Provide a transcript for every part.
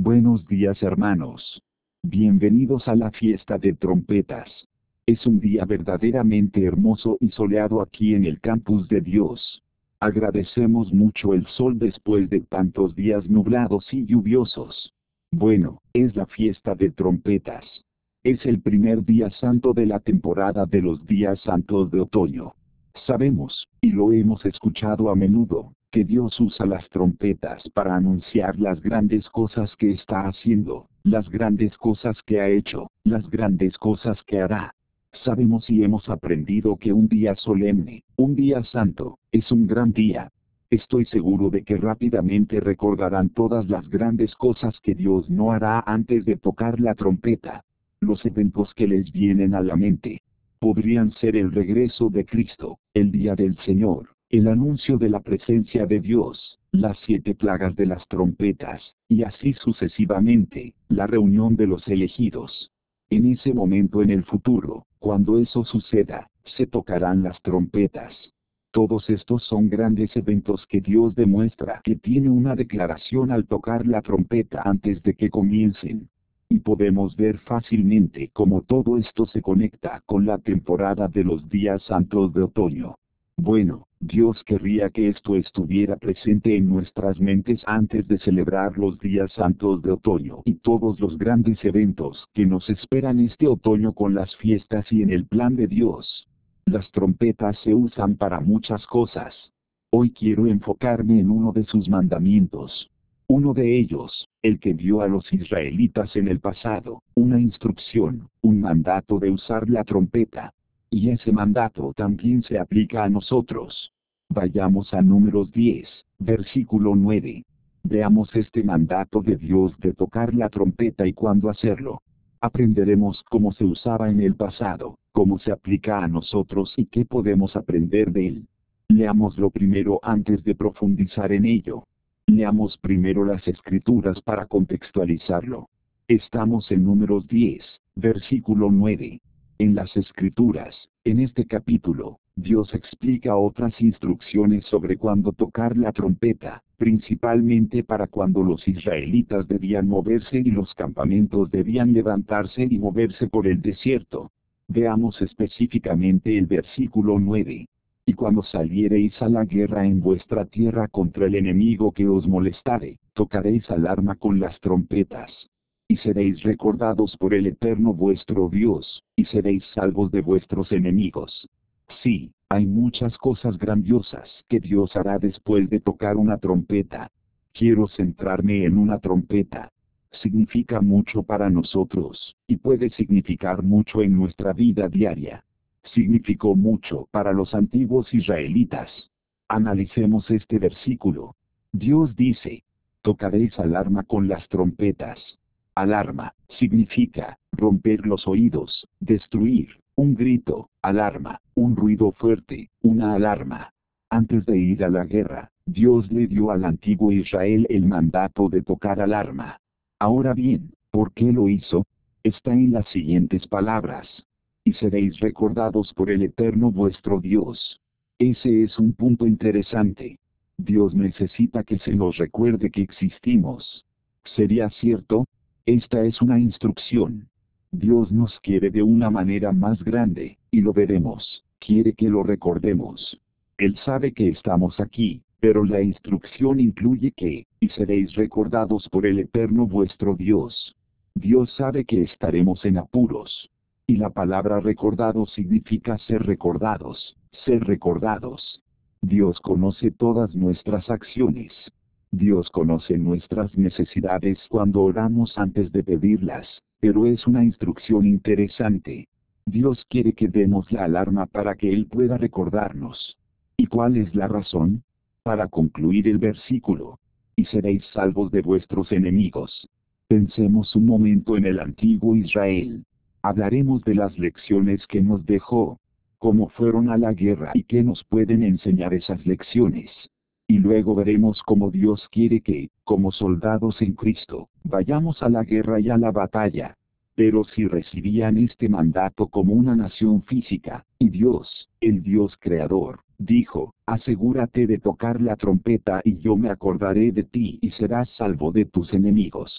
Buenos días hermanos. Bienvenidos a la fiesta de trompetas. Es un día verdaderamente hermoso y soleado aquí en el campus de Dios. Agradecemos mucho el sol después de tantos días nublados y lluviosos. Bueno, es la fiesta de trompetas. Es el primer día santo de la temporada de los días santos de otoño. Sabemos, y lo hemos escuchado a menudo, que Dios usa las trompetas para anunciar las grandes cosas que está haciendo, las grandes cosas que ha hecho, las grandes cosas que hará. Sabemos y hemos aprendido que un día solemne, un día santo, es un gran día. Estoy seguro de que rápidamente recordarán todas las grandes cosas que Dios no hará antes de tocar la trompeta. Los eventos que les vienen a la mente podrían ser el regreso de Cristo, el día del Señor, el anuncio de la presencia de Dios, las 7 plagas de las trompetas, y así sucesivamente, la reunión de los elegidos. En ese momento en el futuro, cuando eso suceda, se tocarán las trompetas. Todos estos son grandes eventos que Dios demuestra que tiene una declaración al tocar la trompeta antes de que comiencen. Y podemos ver fácilmente cómo todo esto se conecta con la temporada de los días santos de otoño. Bueno, Dios querría que esto estuviera presente en nuestras mentes antes de celebrar los días santos de otoño y todos los grandes eventos que nos esperan este otoño con las fiestas y en el plan de Dios. Las trompetas se usan para muchas cosas. Hoy quiero enfocarme en uno de sus mandamientos. Uno de ellos, el que dio a los israelitas en el pasado, una instrucción, un mandato de usar la trompeta. Y ese mandato también se aplica a nosotros. Vayamos a Números 10, versículo 9. Veamos este mandato de Dios de tocar la trompeta y cuándo hacerlo. Aprenderemos cómo se usaba en el pasado, cómo se aplica a nosotros y qué podemos aprender de él. Leámoslo primero antes de profundizar en ello. Leamos primero las escrituras para contextualizarlo. Estamos en Números 10, versículo 9. En las escrituras, en este capítulo, Dios explica otras instrucciones sobre cuándo tocar la trompeta, principalmente para cuando los israelitas debían moverse y los campamentos debían levantarse y moverse por el desierto. Veamos específicamente el versículo 9. Y cuando saliereis a la guerra en vuestra tierra contra el enemigo que os molestare, tocaréis alarma con las trompetas. Y seréis recordados por el Eterno vuestro Dios, y seréis salvos de vuestros enemigos. Sí, hay muchas cosas grandiosas que Dios hará después de tocar una trompeta. Quiero centrarme en una trompeta. Significa mucho para nosotros, y puede significar mucho en nuestra vida diaria. Significó mucho para los antiguos israelitas. Analicemos este versículo. Dios dice: tocaréis alarma con las trompetas. Alarma significa romper los oídos, destruir, un grito, alarma, un ruido fuerte, una alarma. Antes de ir a la guerra, Dios le dio al antiguo Israel el mandato de tocar alarma. Ahora bien, ¿por qué lo hizo? Está en las siguientes palabras. Y seréis recordados por el Eterno vuestro Dios. Ese es un punto interesante. Dios necesita que se nos recuerde que existimos. ¿Sería cierto? Esta es una instrucción. Dios nos quiere de una manera más grande, y lo veremos. Quiere que lo recordemos. Él sabe que estamos aquí, pero la instrucción incluye que, y seréis recordados por el Eterno vuestro Dios. Dios sabe que estaremos en apuros. Y la palabra recordado significa ser recordados, ser recordados. Dios conoce todas nuestras acciones. Dios conoce nuestras necesidades cuando oramos antes de pedirlas, pero es una instrucción interesante. Dios quiere que demos la alarma para que Él pueda recordarnos. ¿Y cuál es la razón? Para concluir el versículo. Y seréis salvos de vuestros enemigos. Pensemos un momento en el antiguo Israel. Hablaremos de las lecciones que nos dejó, cómo fueron a la guerra y qué nos pueden enseñar esas lecciones. Y luego veremos cómo Dios quiere que, como soldados en Cristo, vayamos a la guerra y a la batalla. Pero si recibían este mandato como una nación física, y Dios, el Dios creador, dijo: asegúrate de tocar la trompeta y yo me acordaré de ti y serás salvo de tus enemigos.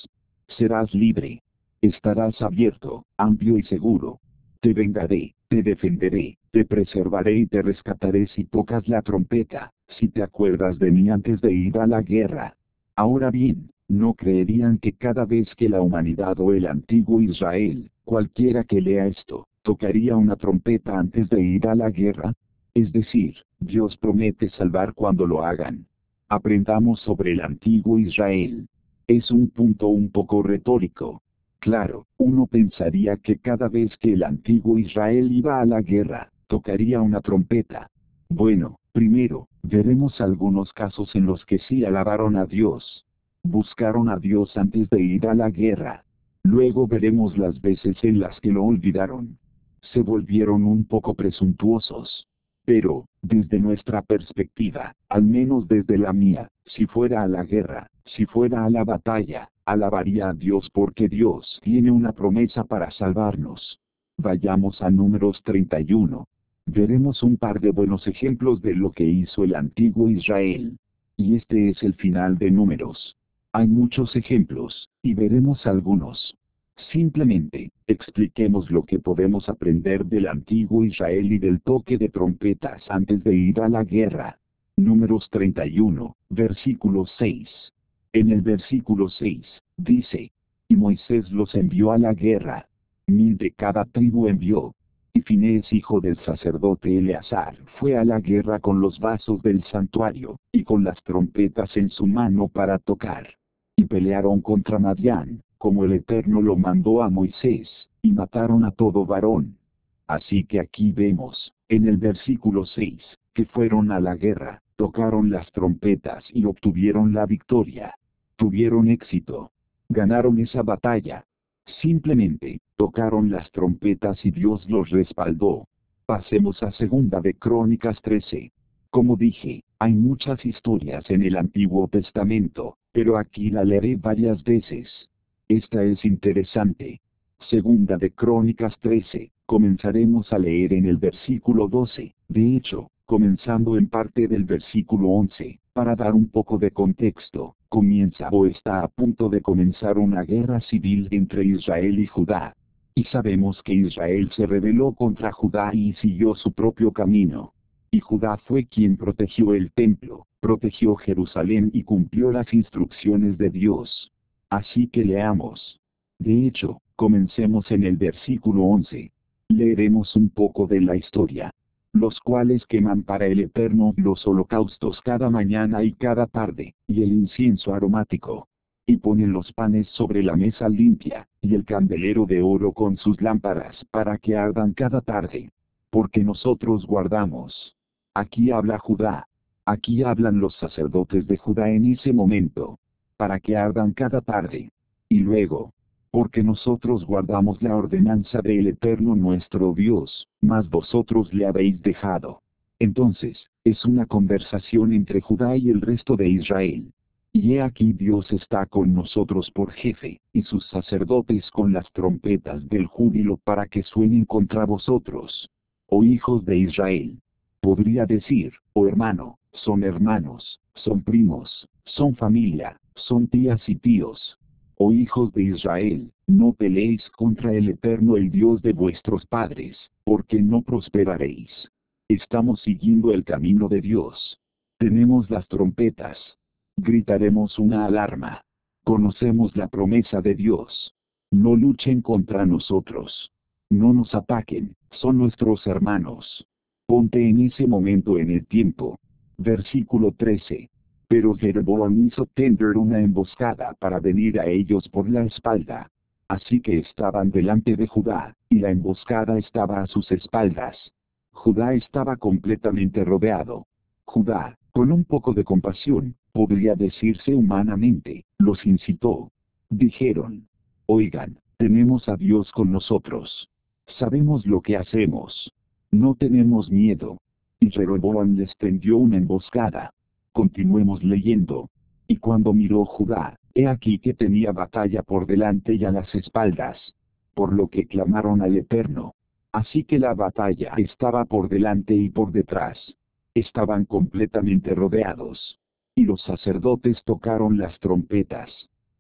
Serás libre. Estarás abierto, amplio y seguro. Te vengaré, te defenderé, te preservaré y te rescataré si tocas la trompeta, si te acuerdas de mí antes de ir a la guerra. Ahora bien, ¿no creerían que cada vez que la humanidad o el antiguo Israel, cualquiera que lea esto, tocaría una trompeta antes de ir a la guerra? Es decir, Dios promete salvar cuando lo hagan. Aprendamos sobre el antiguo Israel. Es un punto un poco retórico. Claro, uno pensaría que cada vez que el antiguo Israel iba a la guerra, tocaría una trompeta. Bueno, primero, veremos algunos casos en los que sí alabaron a Dios. Buscaron a Dios antes de ir a la guerra. Luego veremos las veces en las que lo olvidaron. Se volvieron un poco presuntuosos. Pero, desde nuestra perspectiva, al menos desde la mía, si fuera a la guerra, si fuera a la batalla, alabaría a Dios porque Dios tiene una promesa para salvarnos. Vayamos a Números 31. Veremos un par de buenos ejemplos de lo que hizo el antiguo Israel. Y este es el final de Números. Hay muchos ejemplos, y veremos algunos. Simplemente, expliquemos lo que podemos aprender del antiguo Israel y del toque de trompetas antes de ir a la guerra. Números 31, versículo 6. En el versículo 6, dice, y Moisés los envió a la guerra. 1000 de cada tribu envió. Y Finés hijo del sacerdote Eleazar fue a la guerra con los vasos del santuario, y con las trompetas en su mano para tocar. Y pelearon contra Madián, como el Eterno lo mandó a Moisés, y mataron a todo varón. Así que aquí vemos, en el versículo 6, que fueron a la guerra, tocaron las trompetas y obtuvieron la victoria. Tuvieron éxito. Ganaron esa batalla. Simplemente, tocaron las trompetas y Dios los respaldó. Pasemos a Segunda de Crónicas 13. Como dije, hay muchas historias en el Antiguo Testamento, pero aquí la leeré varias veces. Esta es interesante. Segunda de Crónicas 13, comenzaremos a leer en el versículo 12, de hecho, comenzando en parte del versículo 11, para dar un poco de contexto, comienza o está a punto de comenzar una guerra civil entre Israel y Judá. Y sabemos que Israel se rebeló contra Judá y siguió su propio camino. Y Judá fue quien protegió el templo, protegió Jerusalén y cumplió las instrucciones de Dios. Así que leamos. De hecho, comencemos en el versículo 11. Leeremos un poco de la historia. Los cuales queman para el Eterno los holocaustos cada mañana y cada tarde, y el incienso aromático. Y ponen los panes sobre la mesa limpia, y el candelero de oro con sus lámparas para que ardan cada tarde. Porque nosotros guardamos. Aquí habla Judá. Aquí hablan los sacerdotes de Judá en ese momento. Para que ardan cada tarde. Y luego, porque nosotros guardamos la ordenanza del Eterno nuestro Dios, mas vosotros le habéis dejado. Entonces, es una conversación entre Judá y el resto de Israel. Y he aquí Dios está con nosotros por jefe, y sus sacerdotes con las trompetas del júbilo para que suenen contra vosotros. Oh hijos de Israel. Podría decir, oh hermano, son hermanos, son primos, son familia, son tías y tíos. Oh hijos de Israel, no peleéis contra el Eterno el Dios de vuestros padres, porque no prosperaréis. Estamos siguiendo el camino de Dios. Tenemos las trompetas. Gritaremos una alarma. Conocemos la promesa de Dios. No luchen contra nosotros. No nos ataquen, son nuestros hermanos. Ponte en ese momento en el tiempo. Versículo 13. Pero Jeroboam hizo tender una emboscada para venir a ellos por la espalda. Así que estaban delante de Judá, y la emboscada estaba a sus espaldas. Judá estaba completamente rodeado. Judá, con un poco de compasión, podría decirse humanamente, los incitó. Dijeron: oigan, tenemos a Dios con nosotros. Sabemos lo que hacemos. No tenemos miedo. Y Jeroboam les tendió una emboscada. Continuemos leyendo. Y cuando miró Judá, he aquí que tenía batalla por delante y a las espaldas. Por lo que clamaron al Eterno. Así que la batalla estaba por delante y por detrás. Estaban completamente rodeados. Y los sacerdotes tocaron las trompetas.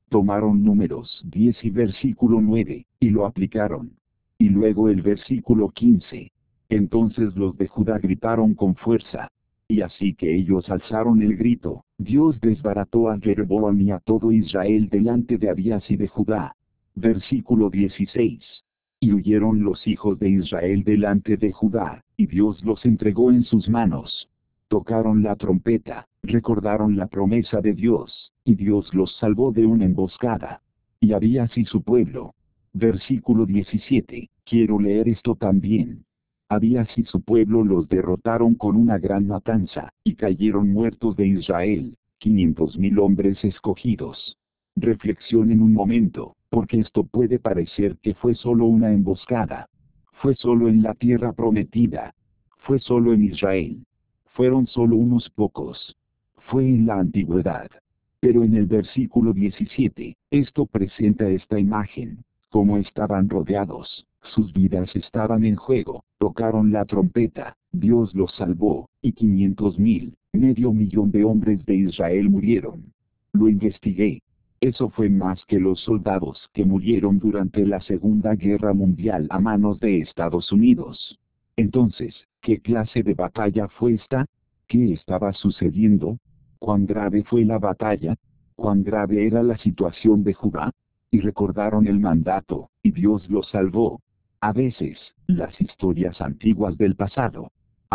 Tomaron Números 10 y versículo 9, y lo aplicaron. Y luego el versículo 15. Entonces los de Judá gritaron con fuerza. Y así que ellos alzaron el grito, Dios desbarató a Jeroboam y a todo Israel delante de Abías y de Judá. Versículo 16. Y huyeron los hijos de Israel delante de Judá, y Dios los entregó en sus manos. Tocaron la trompeta, recordaron la promesa de Dios, y Dios los salvó de una emboscada. Y Abías y su pueblo. Versículo 17, quiero leer esto también. Abías y su pueblo los derrotaron con una gran matanza, y cayeron muertos de Israel, 500,000 hombres escogidos. Reflexionen un momento, porque esto puede parecer que fue solo una emboscada. Fue solo en la tierra prometida. Fue solo en Israel. Fueron solo unos pocos. Fue en la antigüedad. Pero en el versículo 17, esto presenta esta imagen. Como estaban rodeados, sus vidas estaban en juego, tocaron la trompeta, Dios los salvó, y 500,000, medio millón de hombres de Israel murieron. Lo investigué. Eso fue más que los soldados que murieron durante la Segunda Guerra Mundial a manos de Estados Unidos. Entonces, ¿qué clase de batalla fue esta? ¿Qué estaba sucediendo? ¿Cuán grave fue la batalla? ¿Cuán grave era la situación de Judá? Y recordaron el mandato, y Dios los salvó. A veces, las historias antiguas del pasado.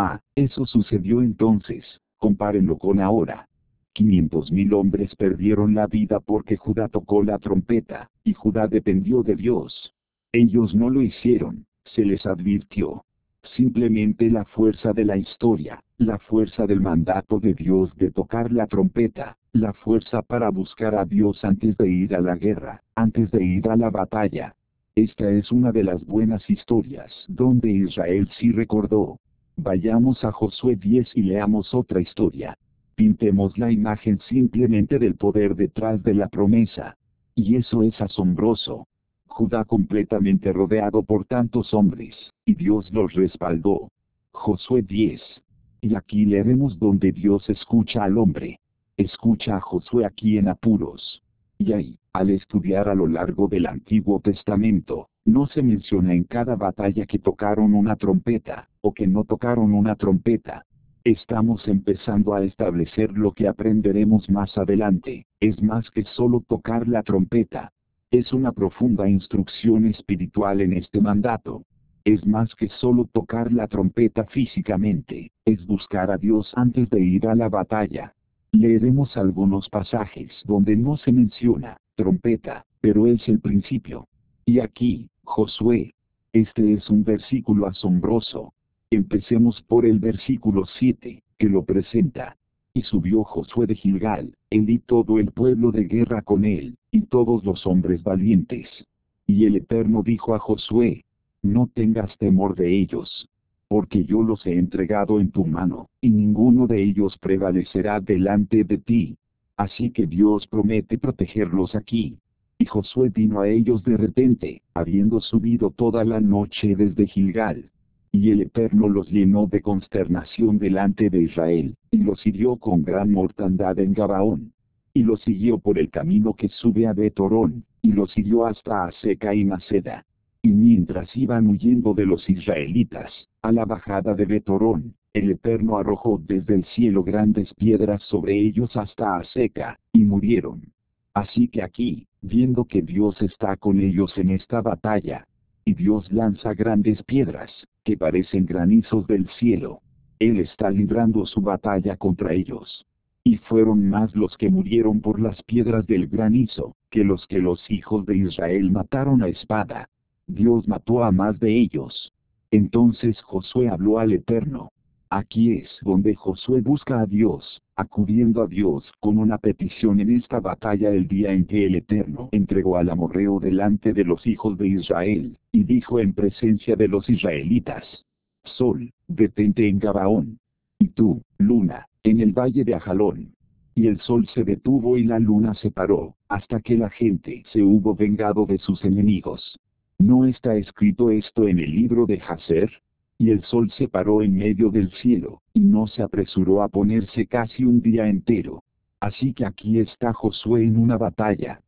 Eso sucedió entonces, compárenlo con ahora. 500,000 hombres perdieron la vida porque Judá tocó la trompeta, y Judá dependió de Dios. Ellos no lo hicieron, se les advirtió. Simplemente la fuerza de la historia, la fuerza del mandato de Dios de tocar la trompeta, la fuerza para buscar a Dios antes de ir a la guerra, antes de ir a la batalla. Esta es una de las buenas historias donde Israel sí recordó. Vayamos a Josué 10 y leamos otra historia. Pintemos la imagen simplemente del poder detrás de la promesa. Y eso es asombroso. Judá completamente rodeado por tantos hombres, y Dios los respaldó. Josué 10. Y aquí leeremos donde Dios escucha al hombre. Escucha a Josué aquí en apuros. Y ahí, al estudiar a lo largo del Antiguo Testamento, no se menciona en cada batalla que tocaron una trompeta, o que no tocaron una trompeta. Estamos empezando a establecer lo que aprenderemos más adelante, es más que solo tocar la trompeta. Es una profunda instrucción espiritual en este mandato. Es más que solo tocar la trompeta físicamente, es buscar a Dios antes de ir a la batalla. Leeremos algunos pasajes donde no se menciona trompeta, pero es el principio. Y aquí, Josué. Este es un versículo asombroso. Empecemos por el versículo 7, que lo presenta. Y subió Josué de Gilgal, él y todo el pueblo de guerra con él, y todos los hombres valientes. Y el Eterno dijo a Josué: no tengas temor de ellos, porque yo los he entregado en tu mano, y ninguno de ellos prevalecerá delante de ti. Así que Dios promete protegerlos aquí. Y Josué vino a ellos de repente, habiendo subido toda la noche desde Gilgal. Y el Eterno los llenó de consternación delante de Israel, y los hirió con gran mortandad en Gabaón. Y los siguió por el camino que sube a Bet-Horón, y los siguió hasta Aseca y Maceda. Y mientras iban huyendo de los israelitas, a la bajada de Bet-Horón, el Eterno arrojó desde el cielo grandes piedras sobre ellos hasta Aseca, y murieron. Así que aquí, viendo que Dios está con ellos en esta batalla, y Dios lanza grandes piedras, que parecen granizos del cielo. Él está librando su batalla contra ellos. Y fueron más los que murieron por las piedras del granizo, que los hijos de Israel mataron a espada. Dios mató a más de ellos. Entonces Josué habló al Eterno. Aquí es donde Josué busca a Dios, acudiendo a Dios con una petición en esta batalla el día en que el Eterno entregó al amorreo delante de los hijos de Israel, y dijo en presencia de los israelitas: Sol, detente en Gabaón. Y tú, luna, en el valle de Ajalón. Y el sol se detuvo y la luna se paró, hasta que la gente se hubo vengado de sus enemigos. ¿No está escrito esto en el libro de Jaser? Y el sol se paró en medio del cielo, y no se apresuró a ponerse casi un día entero. Así que aquí está Josué en una batalla.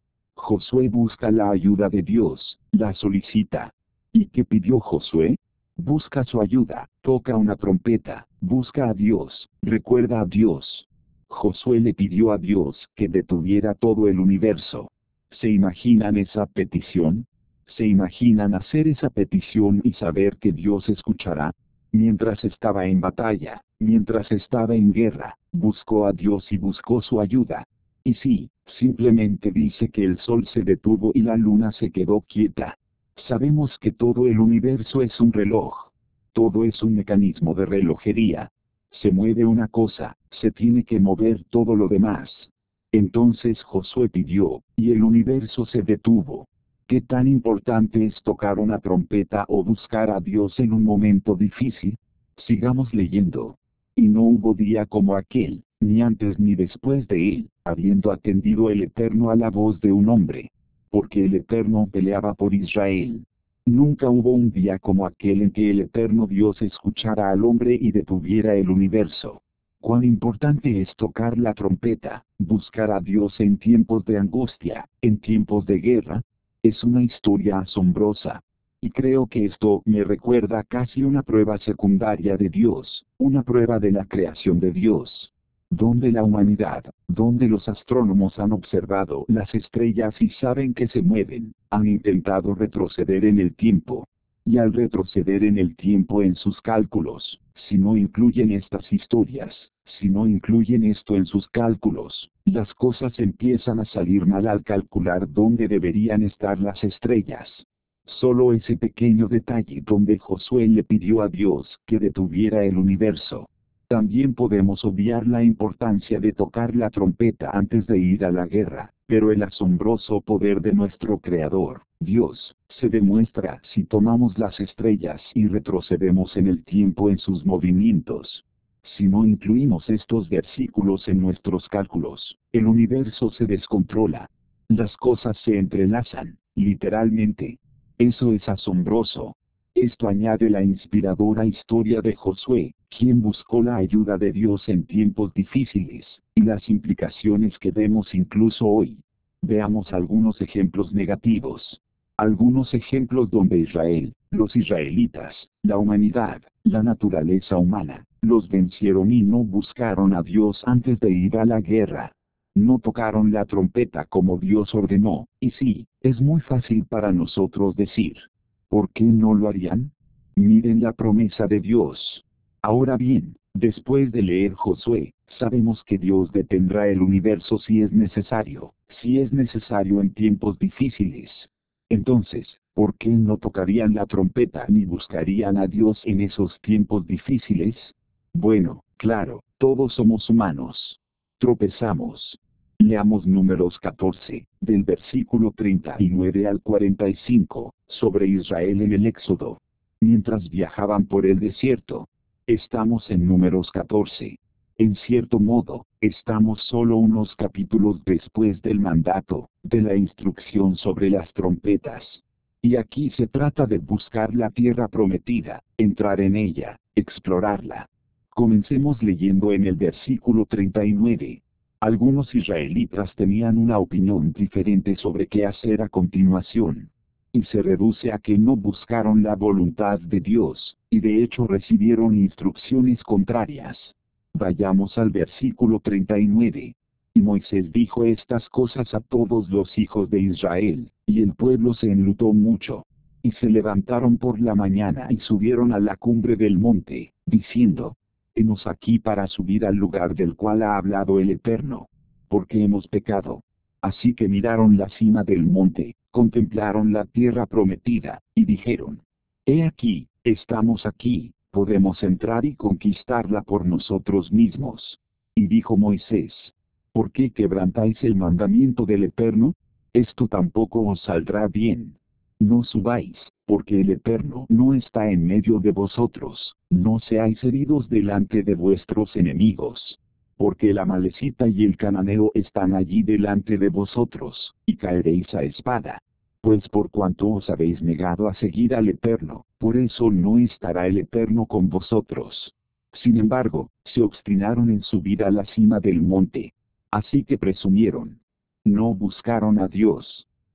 Josué busca la ayuda de Dios, la solicita. ¿Y qué pidió Josué? Busca su ayuda, toca una trompeta, busca a Dios, recuerda a Dios. Josué le pidió a Dios que detuviera todo el universo. ¿Se imaginan esa petición? ¿Se imaginan hacer esa petición y saber que Dios escuchará? Mientras estaba en batalla, mientras estaba en guerra, buscó a Dios y buscó su ayuda. Y sí, simplemente dice que el sol se detuvo y la luna se quedó quieta. Sabemos que todo el universo es un reloj. Todo es un mecanismo de relojería. Se mueve una cosa, se tiene que mover todo lo demás. Entonces Josué pidió, y el universo se detuvo. ¿Qué tan importante es tocar una trompeta o buscar a Dios en un momento difícil? Sigamos leyendo. Y no hubo día como aquel, ni antes ni después de él, habiendo atendido el Eterno a la voz de un hombre. Porque el Eterno peleaba por Israel. Nunca hubo un día como aquel en que el Eterno Dios escuchara al hombre y detuviera el universo. Cuán importante es tocar la trompeta, buscar a Dios en tiempos de angustia, en tiempos de guerra. Es una historia asombrosa. Y creo que esto me recuerda casi una prueba secundaria de Dios, una prueba de la creación de Dios. Donde la humanidad, donde los astrónomos han observado las estrellas y saben que se mueven, han intentado retroceder en el tiempo. Y al retroceder en el tiempo en sus cálculos, si no incluyen estas historias, si no incluyen esto en sus cálculos, las cosas empiezan a salir mal al calcular dónde deberían estar las estrellas. Solo ese pequeño detalle donde Josué le pidió a Dios que detuviera el universo. También podemos obviar la importancia de tocar la trompeta antes de ir a la guerra, pero el asombroso poder de nuestro Creador, Dios, se demuestra si tomamos las estrellas y retrocedemos en el tiempo en sus movimientos. Si no incluimos estos versículos en nuestros cálculos, el universo se descontrola. Las cosas se entrelazan, literalmente. Eso es asombroso. Esto añade la inspiradora historia de Josué, quien buscó la ayuda de Dios en tiempos difíciles, y las implicaciones que vemos incluso hoy. Veamos algunos ejemplos negativos. Algunos ejemplos donde Israel, los israelitas, la humanidad, la naturaleza humana, los vencieron y no buscaron a Dios antes de ir a la guerra. No tocaron la trompeta como Dios ordenó, y sí, es muy fácil para nosotros decir, ¿por qué no lo harían? Miren la promesa de Dios. Ahora bien, después de leer Josué, sabemos que Dios detendrá el universo si es necesario en tiempos difíciles. Entonces, ¿por qué no tocarían la trompeta ni buscarían a Dios en esos tiempos difíciles? Bueno, claro, todos somos humanos. Tropezamos. Leamos Números 14, del versículo 39 al 45, sobre Israel en el Éxodo. Mientras viajaban por el desierto. Estamos en Números 14. En cierto modo, estamos solo unos capítulos después del mandato, de la instrucción sobre las trompetas. Y aquí se trata de buscar la tierra prometida, entrar en ella, explorarla. Comencemos leyendo en el versículo 39. Algunos israelitas tenían una opinión diferente sobre qué hacer a continuación. Y se reduce a que no buscaron la voluntad de Dios, y de hecho recibieron instrucciones contrarias. Vayamos al versículo 39. Y Moisés dijo estas cosas a todos los hijos de Israel, y el pueblo se enlutó mucho. Y se levantaron por la mañana y subieron a la cumbre del monte, diciendo, Henos aquí para subir al lugar del cual ha hablado el Eterno. Porque hemos pecado. Así que miraron la cima del monte, contemplaron la tierra prometida, y dijeron, He aquí, estamos aquí, podemos entrar y conquistarla por nosotros mismos. Y dijo Moisés, ¿por qué quebrantáis el mandamiento del Eterno? Esto tampoco os saldrá bien. No subáis, porque el Eterno no está en medio de vosotros, no seáis heridos delante de vuestros enemigos. Porque el amalecita y el cananeo están allí delante de vosotros, y caeréis a espada. Pues por cuanto os habéis negado a seguir al Eterno, por eso no estará el Eterno con vosotros. Sin embargo, se obstinaron en subir a la cima del monte. Así que presumieron. No buscaron a Dios.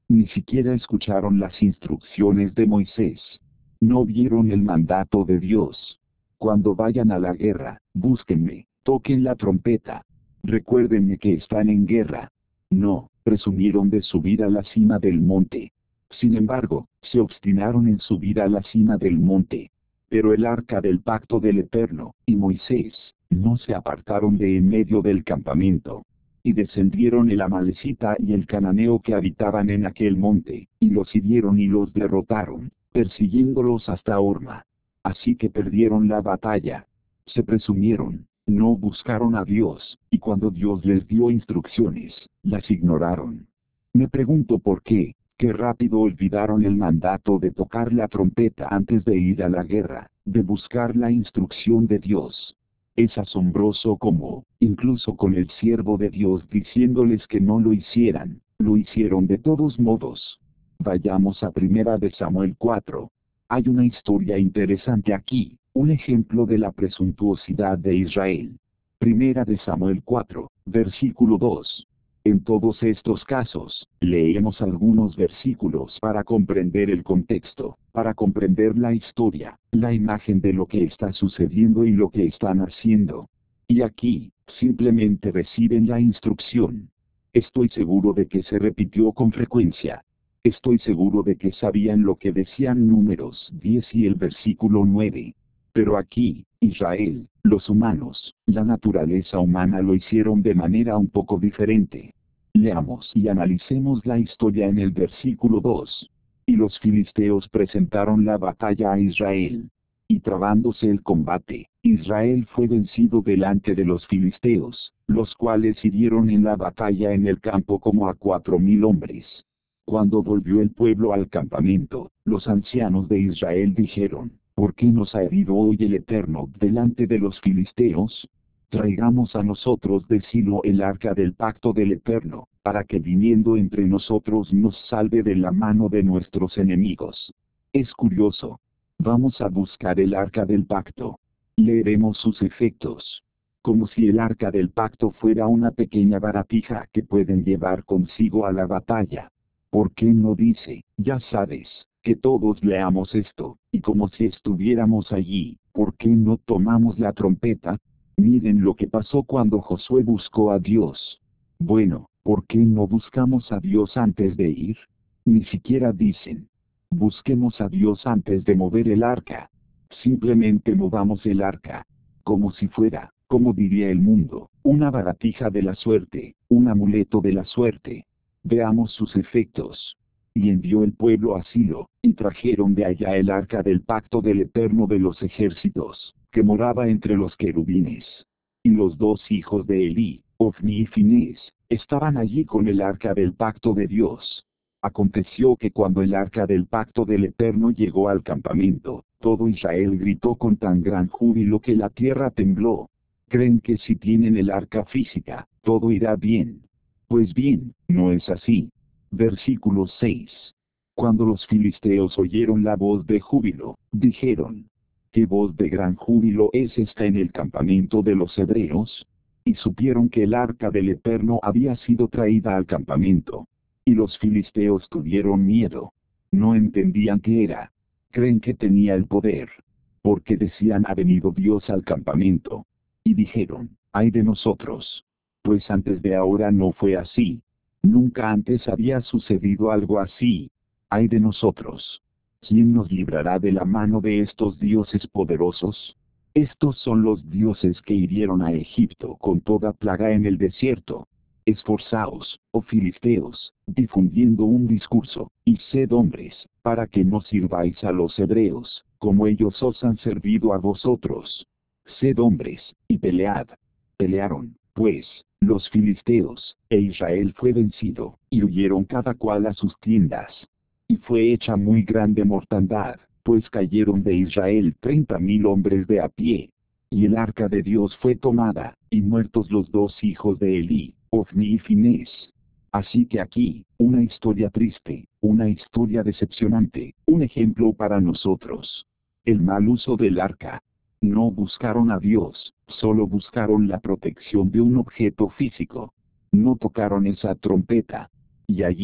Ni siquiera escucharon las instrucciones de Moisés. No vieron el mandato de Dios. Cuando vayan a la guerra, búsquenme, toquen la trompeta. Recuérdenme que están en guerra. No, presumieron de subir a la cima del monte. Sin embargo, se obstinaron en subir a la cima del monte. Pero el arca del pacto del Eterno, y Moisés, no se apartaron de en medio del campamento. Y descendieron el amalecita y el cananeo que habitaban en aquel monte, y los hirieron y los derrotaron, persiguiéndolos hasta Horma. Así que perdieron la batalla. Se presumieron, no buscaron a Dios, y cuando Dios les dio instrucciones, las ignoraron. Me pregunto por qué. Qué rápido olvidaron el mandato de tocar la trompeta antes de ir a la guerra, de buscar la instrucción de Dios. Es asombroso cómo, incluso con el siervo de Dios diciéndoles que no lo hicieran, lo hicieron de todos modos. Vayamos a 1 de Samuel 4. Hay una historia interesante aquí, un ejemplo de la presuntuosidad de Israel. 1 de Samuel 4, versículo 2. En todos estos casos, leemos algunos versículos para comprender el contexto, para comprender la historia, la imagen de lo que está sucediendo y lo que están haciendo. Y aquí, simplemente reciben la instrucción. Estoy seguro de que se repitió con frecuencia. Estoy seguro de que sabían lo que decían Números 10 y el versículo 9. Pero aquí, Israel, los humanos, la naturaleza humana lo hicieron de manera un poco diferente. Leamos y analicemos la historia en el versículo 2. Y los filisteos presentaron la batalla a Israel. Y trabándose el combate, Israel fue vencido delante de los filisteos, los cuales hirieron en la batalla en el campo como a 4,000 hombres. Cuando volvió el pueblo al campamento, los ancianos de Israel dijeron, ¿por qué nos ha herido hoy el Eterno delante de los filisteos? Traigamos a nosotros de Silo el arca del pacto del Eterno, para que viniendo entre nosotros nos salve de la mano de nuestros enemigos. Es curioso. Vamos a buscar el arca del pacto. Leeremos sus efectos. Como si el arca del pacto fuera una pequeña baratija que pueden llevar consigo a la batalla. ¿Por qué no dice, ya sabes, que todos leamos esto, y como si estuviéramos allí, ¿por qué no tomamos la trompeta? Miren lo que pasó cuando Josué buscó a Dios. Bueno, ¿por qué no buscamos a Dios antes de ir? Ni siquiera dicen. Busquemos a Dios antes de mover el arca. Simplemente movamos el arca. Como si fuera, como diría el mundo, una baratija de la suerte, un amuleto de la suerte. Veamos sus efectos. Y envió el pueblo a Silo, y trajeron de allá el arca del pacto del Eterno de los ejércitos, que moraba entre los querubines. Y los dos hijos de Elí, Ofni y Finés, estaban allí con el arca del pacto de Dios. Aconteció que cuando el arca del pacto del Eterno llegó al campamento, todo Israel gritó con tan gran júbilo que la tierra tembló. ¿Creen que si tienen el arca física, todo irá bien? Pues bien, no es así. Versículo 6. Cuando los filisteos oyeron la voz de júbilo, dijeron, ¿qué voz de gran júbilo es esta en el campamento de los hebreos? Y supieron que el arca del Eterno había sido traída al campamento. Y los filisteos tuvieron miedo. No entendían qué era. Creen que tenía el poder. Porque decían ha venido Dios al campamento. Y dijeron, ay de nosotros. Pues antes de ahora no fue así. Nunca antes había sucedido algo así. Ay de nosotros. ¿Quién nos librará de la mano de estos dioses poderosos? Estos son los dioses que hirieron a Egipto con toda plaga en el desierto. Esforzaos, oh filisteos, difundiendo un discurso, y sed hombres, para que no sirváis a los hebreos, como ellos os han servido a vosotros. Sed hombres, y pelead. Pelearon, pues, los filisteos, e Israel fue vencido, y huyeron cada cual a sus tiendas. Y fue hecha muy grande mortandad, pues cayeron de Israel 30,000 hombres de a pie. Y el arca de Dios fue tomada, y muertos los dos hijos de Elí, Ofni y Finés. Así que aquí, una historia triste, una historia decepcionante, un ejemplo para nosotros. El mal uso del arca. No buscaron a Dios, solo buscaron la protección de un objeto físico. No tocaron esa trompeta. Y allí,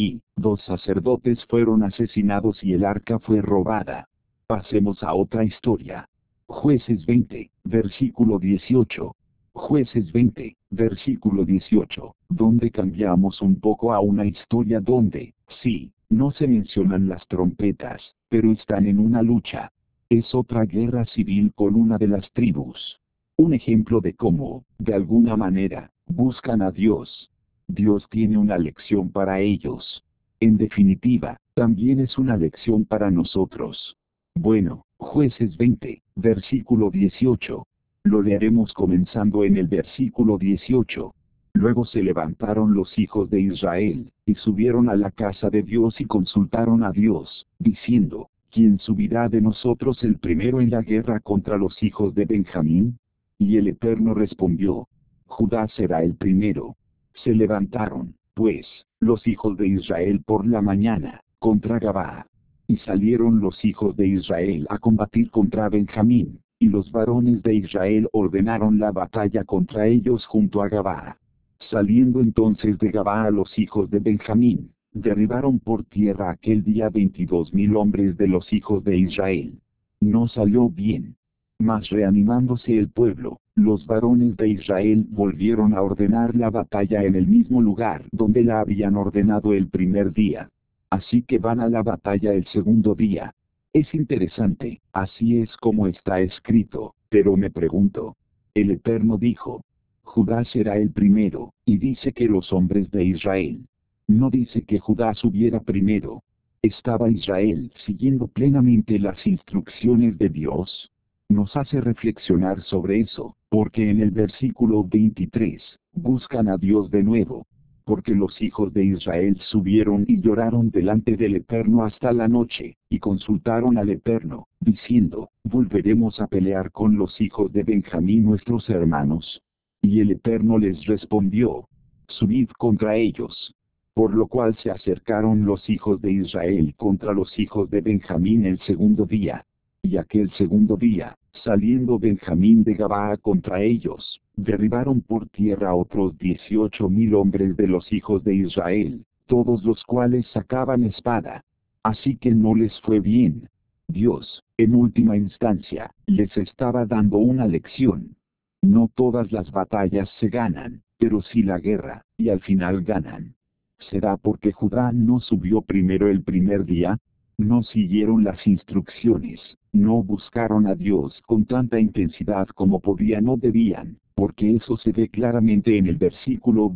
2 sacerdotes fueron asesinados y el arca fue robada. Pasemos a otra historia. Jueces 20, versículo 18. Jueces 20, versículo 18, donde cambiamos un poco a una historia donde, sí, no se mencionan las trompetas, pero están en una lucha. Es otra guerra civil con una de las tribus. Un ejemplo de cómo, de alguna manera, buscan a Dios. Dios tiene una lección para ellos. En definitiva, también es una lección para nosotros. Bueno, Jueces 20, versículo 18. Lo leeremos comenzando en el versículo 18. Luego se levantaron los hijos de Israel, y subieron a la casa de Dios y consultaron a Dios, diciendo, ¿quién subirá de nosotros el primero en la guerra contra los hijos de Benjamín? Y el Eterno respondió, Judá será el primero. Se levantaron, pues, los hijos de Israel por la mañana, contra Gabaa. Y salieron los hijos de Israel a combatir contra Benjamín, y los varones de Israel ordenaron la batalla contra ellos junto a Gabaa. Saliendo entonces de Gabaa los hijos de Benjamín, derribaron por tierra aquel día 22,000 hombres de los hijos de Israel. No salió bien. Mas reanimándose el pueblo, los varones de Israel volvieron a ordenar la batalla en el mismo lugar donde la habían ordenado el primer día. Así que van a la batalla el segundo día. Es interesante, así es como está escrito, pero me pregunto. El Eterno dijo, Judá será el primero, y dice que los hombres de Israel. No dice que Judá subiera primero. ¿Estaba Israel siguiendo plenamente las instrucciones de Dios? Nos hace reflexionar sobre eso, porque en el versículo 23, buscan a Dios de nuevo. Porque los hijos de Israel subieron y lloraron delante del Eterno hasta la noche, y consultaron al Eterno, diciendo, ¿volveremos a pelear con los hijos de Benjamín nuestros hermanos? Y el Eterno les respondió, subid contra ellos. Por lo cual se acercaron los hijos de Israel contra los hijos de Benjamín el segundo día. Y aquel segundo día, saliendo Benjamín de Gabaa contra ellos, derribaron por tierra otros 18,000 hombres de los hijos de Israel, todos los cuales sacaban espada. Así que no les fue bien. Dios, en última instancia, les estaba dando una lección. No todas las batallas se ganan, pero sí la guerra, y al final ganan. ¿Será porque Judá no subió primero el primer día? No siguieron las instrucciones, no buscaron a Dios con tanta intensidad como podían o debían, porque eso se ve claramente en el versículo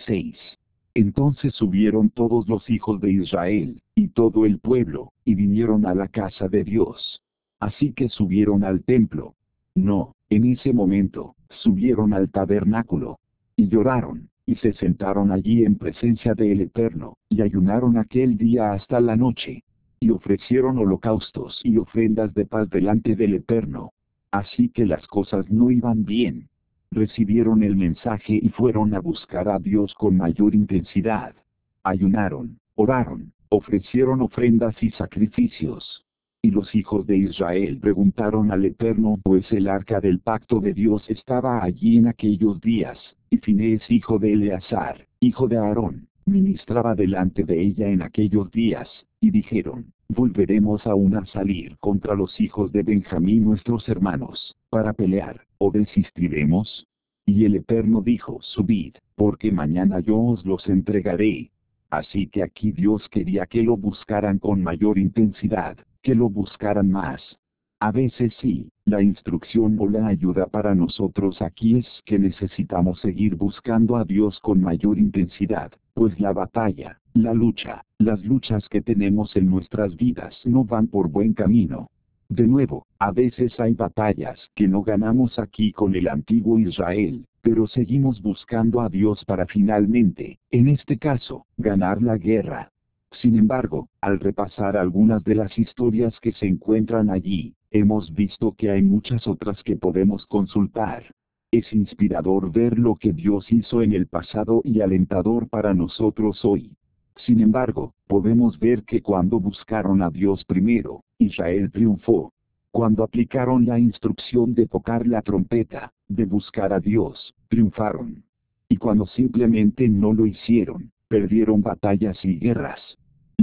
26. Entonces subieron todos los hijos de Israel, y todo el pueblo, y vinieron a la casa de Dios. Así que subieron al templo. No, en ese momento, subieron al tabernáculo. Y lloraron, y se sentaron allí en presencia del Eterno, y ayunaron aquel día hasta la noche. Y ofrecieron holocaustos y ofrendas de paz delante del Eterno. Así que las cosas no iban bien. Recibieron el mensaje y fueron a buscar a Dios con mayor intensidad. Ayunaron, oraron, ofrecieron ofrendas y sacrificios. Y los hijos de Israel preguntaron al Eterno, pues el arca del pacto de Dios estaba allí en aquellos días, y Finehés hijo de Eleazar, hijo de Aarón, ministraba delante de ella en aquellos días, y dijeron, ¿volveremos aún a salir contra los hijos de Benjamín nuestros hermanos, para pelear, o desistiremos? Y el Eterno dijo, subid, porque mañana yo os los entregaré. Así que aquí Dios quería que lo buscaran con mayor intensidad, que lo buscaran más. A veces sí, la instrucción o la ayuda para nosotros aquí es que necesitamos seguir buscando a Dios con mayor intensidad, pues la batalla, la lucha, las luchas que tenemos en nuestras vidas no van por buen camino. De nuevo, a veces hay batallas que no ganamos aquí con el antiguo Israel, pero seguimos buscando a Dios para finalmente, en este caso, ganar la guerra. Sin embargo, al repasar algunas de las historias que se encuentran allí, hemos visto que hay muchas otras que podemos consultar. Es inspirador ver lo que Dios hizo en el pasado y alentador para nosotros hoy. Sin embargo, podemos ver que cuando buscaron a Dios primero, Israel triunfó. Cuando aplicaron la instrucción de tocar la trompeta, de buscar a Dios, triunfaron. Y cuando simplemente no lo hicieron, perdieron batallas y guerras.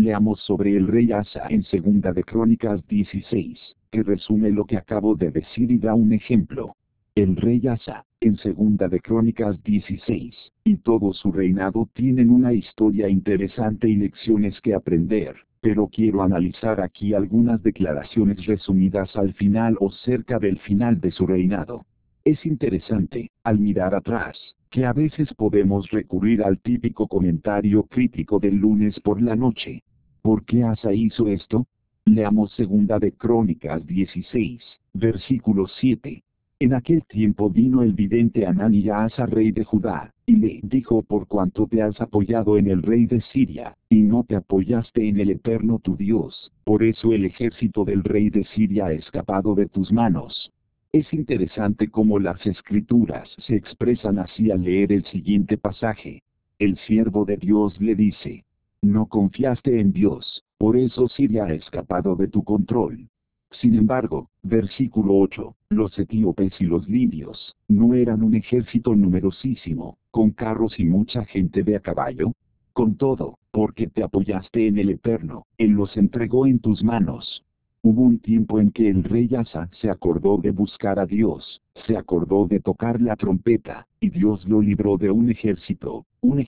Leamos sobre el rey Asa en Segunda de Crónicas 16, que resume lo que acabo de decir y da un ejemplo. El rey Asa, en Segunda de Crónicas 16, y todo su reinado tienen una historia interesante y lecciones que aprender, pero quiero analizar aquí algunas declaraciones resumidas al final o cerca del final de su reinado. Es interesante, al mirar atrás, que a veces podemos recurrir al típico comentario crítico del lunes por la noche. ¿Por qué Asa hizo esto? Leamos Segunda de Crónicas 16, versículo 7. En aquel tiempo vino el vidente Hanani a Asa rey de Judá, y le dijo: por cuanto te has apoyado en el rey de Siria, y no te apoyaste en el Eterno tu Dios, por eso el ejército del rey de Siria ha escapado de tus manos. Es interesante cómo las escrituras se expresan así al leer el siguiente pasaje. El siervo de Dios le dice: no confiaste en Dios, por eso Siria ha escapado de tu control. Sin embargo, versículo 8, los etíopes y los libios, ¿no eran un ejército numerosísimo, con carros y mucha gente de a caballo? Con todo, porque te apoyaste en el Eterno, Él los entregó en tus manos. Hubo un tiempo en que el rey Asa se acordó de buscar a Dios, se acordó de tocar la trompeta, y Dios lo libró de un ejército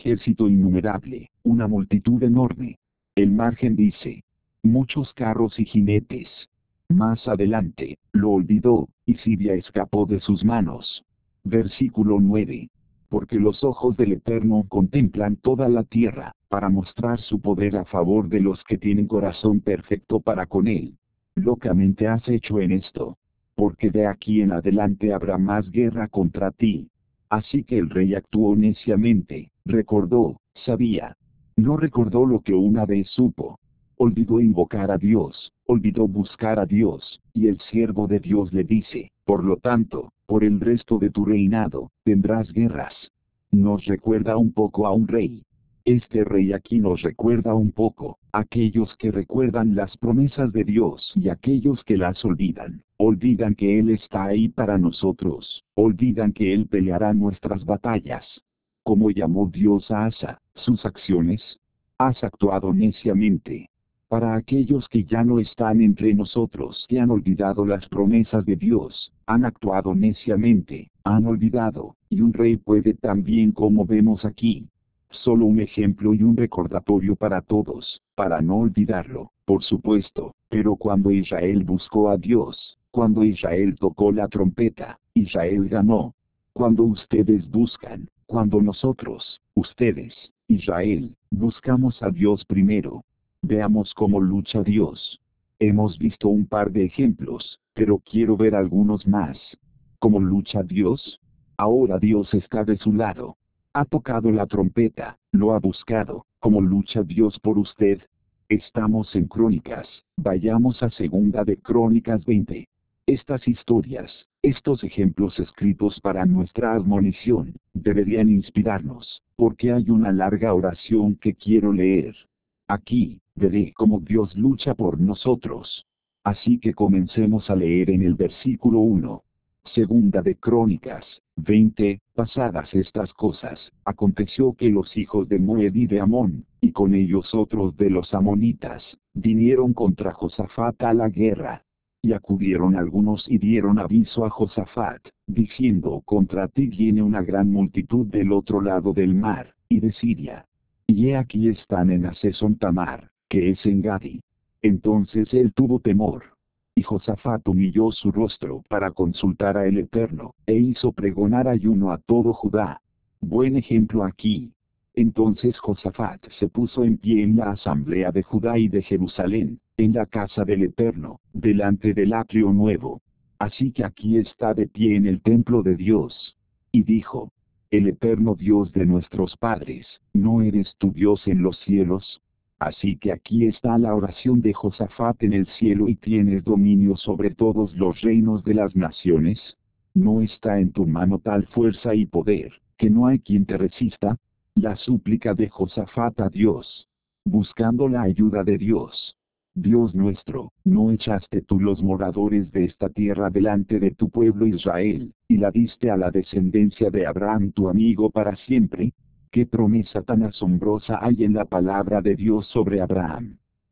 innumerable, una multitud enorme. El margen dice: muchos carros y jinetes. Más adelante, lo olvidó, y Siria escapó de sus manos. Versículo 9. Porque los ojos del Eterno contemplan toda la tierra, para mostrar su poder a favor de los que tienen corazón perfecto para con él. Locamente has hecho en esto. Porque de aquí en adelante habrá más guerra contra ti. Así que el rey actuó neciamente, recordó, sabía. No recordó lo que una vez supo. Olvidó invocar a Dios, olvidó buscar a Dios, y el siervo de Dios le dice: por lo tanto, por el resto de tu reinado, tendrás guerras. Nos recuerda un poco a un rey. Este rey aquí nos recuerda un poco, aquellos que recuerdan las promesas de Dios y aquellos que las olvidan. Olvidan que Él está ahí para nosotros, olvidan que Él peleará nuestras batallas. ¿Cómo llamó Dios a Asa, sus acciones? Has actuado neciamente. Para aquellos que ya no están entre nosotros, que han olvidado las promesas de Dios, han actuado neciamente, han olvidado, y un rey puede también, como vemos aquí. Solo un ejemplo y un recordatorio para todos, para no olvidarlo, por supuesto, pero cuando Israel buscó a Dios, cuando Israel tocó la trompeta, Israel ganó. Cuando ustedes buscan, cuando nosotros, ustedes, Israel, buscamos a Dios primero. Veamos cómo lucha Dios. Hemos visto un par de ejemplos, pero quiero ver algunos más. ¿Cómo lucha Dios? Ahora Dios está de su lado. Ha tocado la trompeta, lo ha buscado. ¿Cómo lucha Dios por usted? Estamos en Crónicas, vayamos a Segunda de Crónicas 20. Estas historias, estos ejemplos escritos para nuestra admonición, deberían inspirarnos, porque hay una larga oración que quiero leer. Aquí, veré cómo Dios lucha por nosotros. Así que comencemos a leer en el versículo 1. Segunda de Crónicas, 20, pasadas estas cosas, aconteció que los hijos de Moed y de Amón, y con ellos otros de los amonitas, vinieron contra Josafat a la guerra. Y acudieron algunos y dieron aviso a Josafat, diciendo: contra ti viene una gran multitud del otro lado del mar, y de Siria. Y he aquí están en Hasezón Tamar, que es en Gadi. Entonces él tuvo temor. Y Josafat humilló su rostro para consultar a el Eterno, e hizo pregonar ayuno a todo Judá. Buen ejemplo aquí. Entonces Josafat se puso en pie en la asamblea de Judá y de Jerusalén, en la casa del Eterno, delante del atrio nuevo. Así que aquí está de pie en el templo de Dios. Y dijo: el Eterno Dios de nuestros padres, ¿no eres tu Dios en los cielos? Así que aquí está la oración de Josafat en el cielo: y tienes dominio sobre todos los reinos de las naciones. ¿No está en tu mano tal fuerza y poder, que no hay quien te resista? La súplica de Josafat a Dios, buscando la ayuda de Dios. Dios nuestro, ¿no echaste tú los moradores de esta tierra delante de tu pueblo Israel, y la diste a la descendencia de Abraham tu amigo para siempre? ¿Qué promesa tan asombrosa hay en la palabra de Dios sobre Abraham?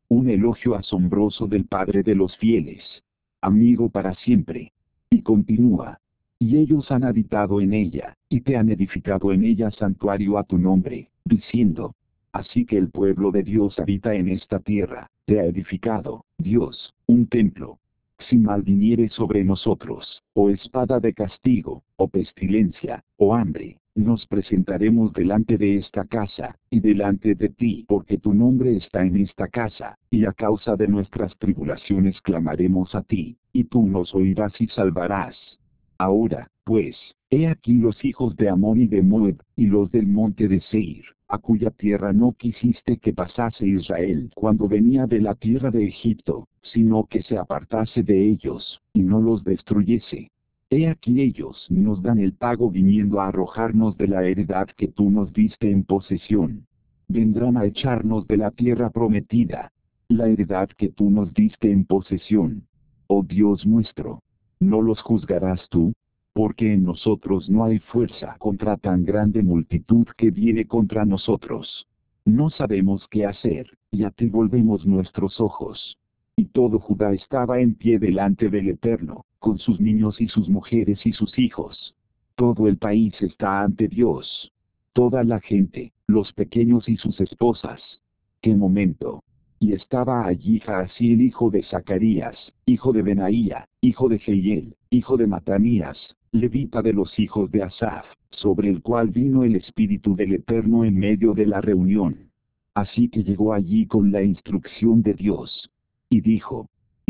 Un elogio asombroso del Padre de los fieles. Amigo para siempre. Y continúa. Y ellos han habitado en ella, y te han edificado en ella santuario a tu nombre, diciendo. Así que el pueblo de Dios habita en esta tierra, te ha edificado, Dios, un templo. Si mal viniere sobre nosotros, o espada de castigo, o pestilencia, o hambre, nos presentaremos delante de esta casa, y delante de ti, porque tu nombre está en esta casa, y a causa de nuestras tribulaciones clamaremos a ti, y tú nos oirás y salvarás. Ahora, pues, he aquí los hijos de Amón y de Moab, y los del monte de Seir, a cuya tierra no quisiste que pasase Israel cuando venía de la tierra de Egipto, sino que se apartase de ellos, y no los destruyese. He aquí ellos nos dan el pago viniendo a arrojarnos de la heredad que tú nos diste en posesión. Vendrán a echarnos de la tierra prometida, la heredad que tú nos diste en posesión. Oh Dios nuestro, ¿no los juzgarás tú? Porque en nosotros no hay fuerza contra tan grande multitud que viene contra nosotros. No sabemos qué hacer, y a ti volvemos nuestros ojos. Y todo Judá estaba en pie delante del Eterno, con sus niños y sus mujeres y sus hijos. Todo el país está ante Dios. Toda la gente, los pequeños y sus esposas. ¡Qué momento! Y estaba allí Jaasiel hijo de Zacarías, hijo de Benaía, hijo de Jehiel, hijo de Matanías, levita de los hijos de Asaf, sobre el cual vino el Espíritu del Eterno en medio de la reunión. Así que llegó allí con la instrucción de Dios. Y dijo,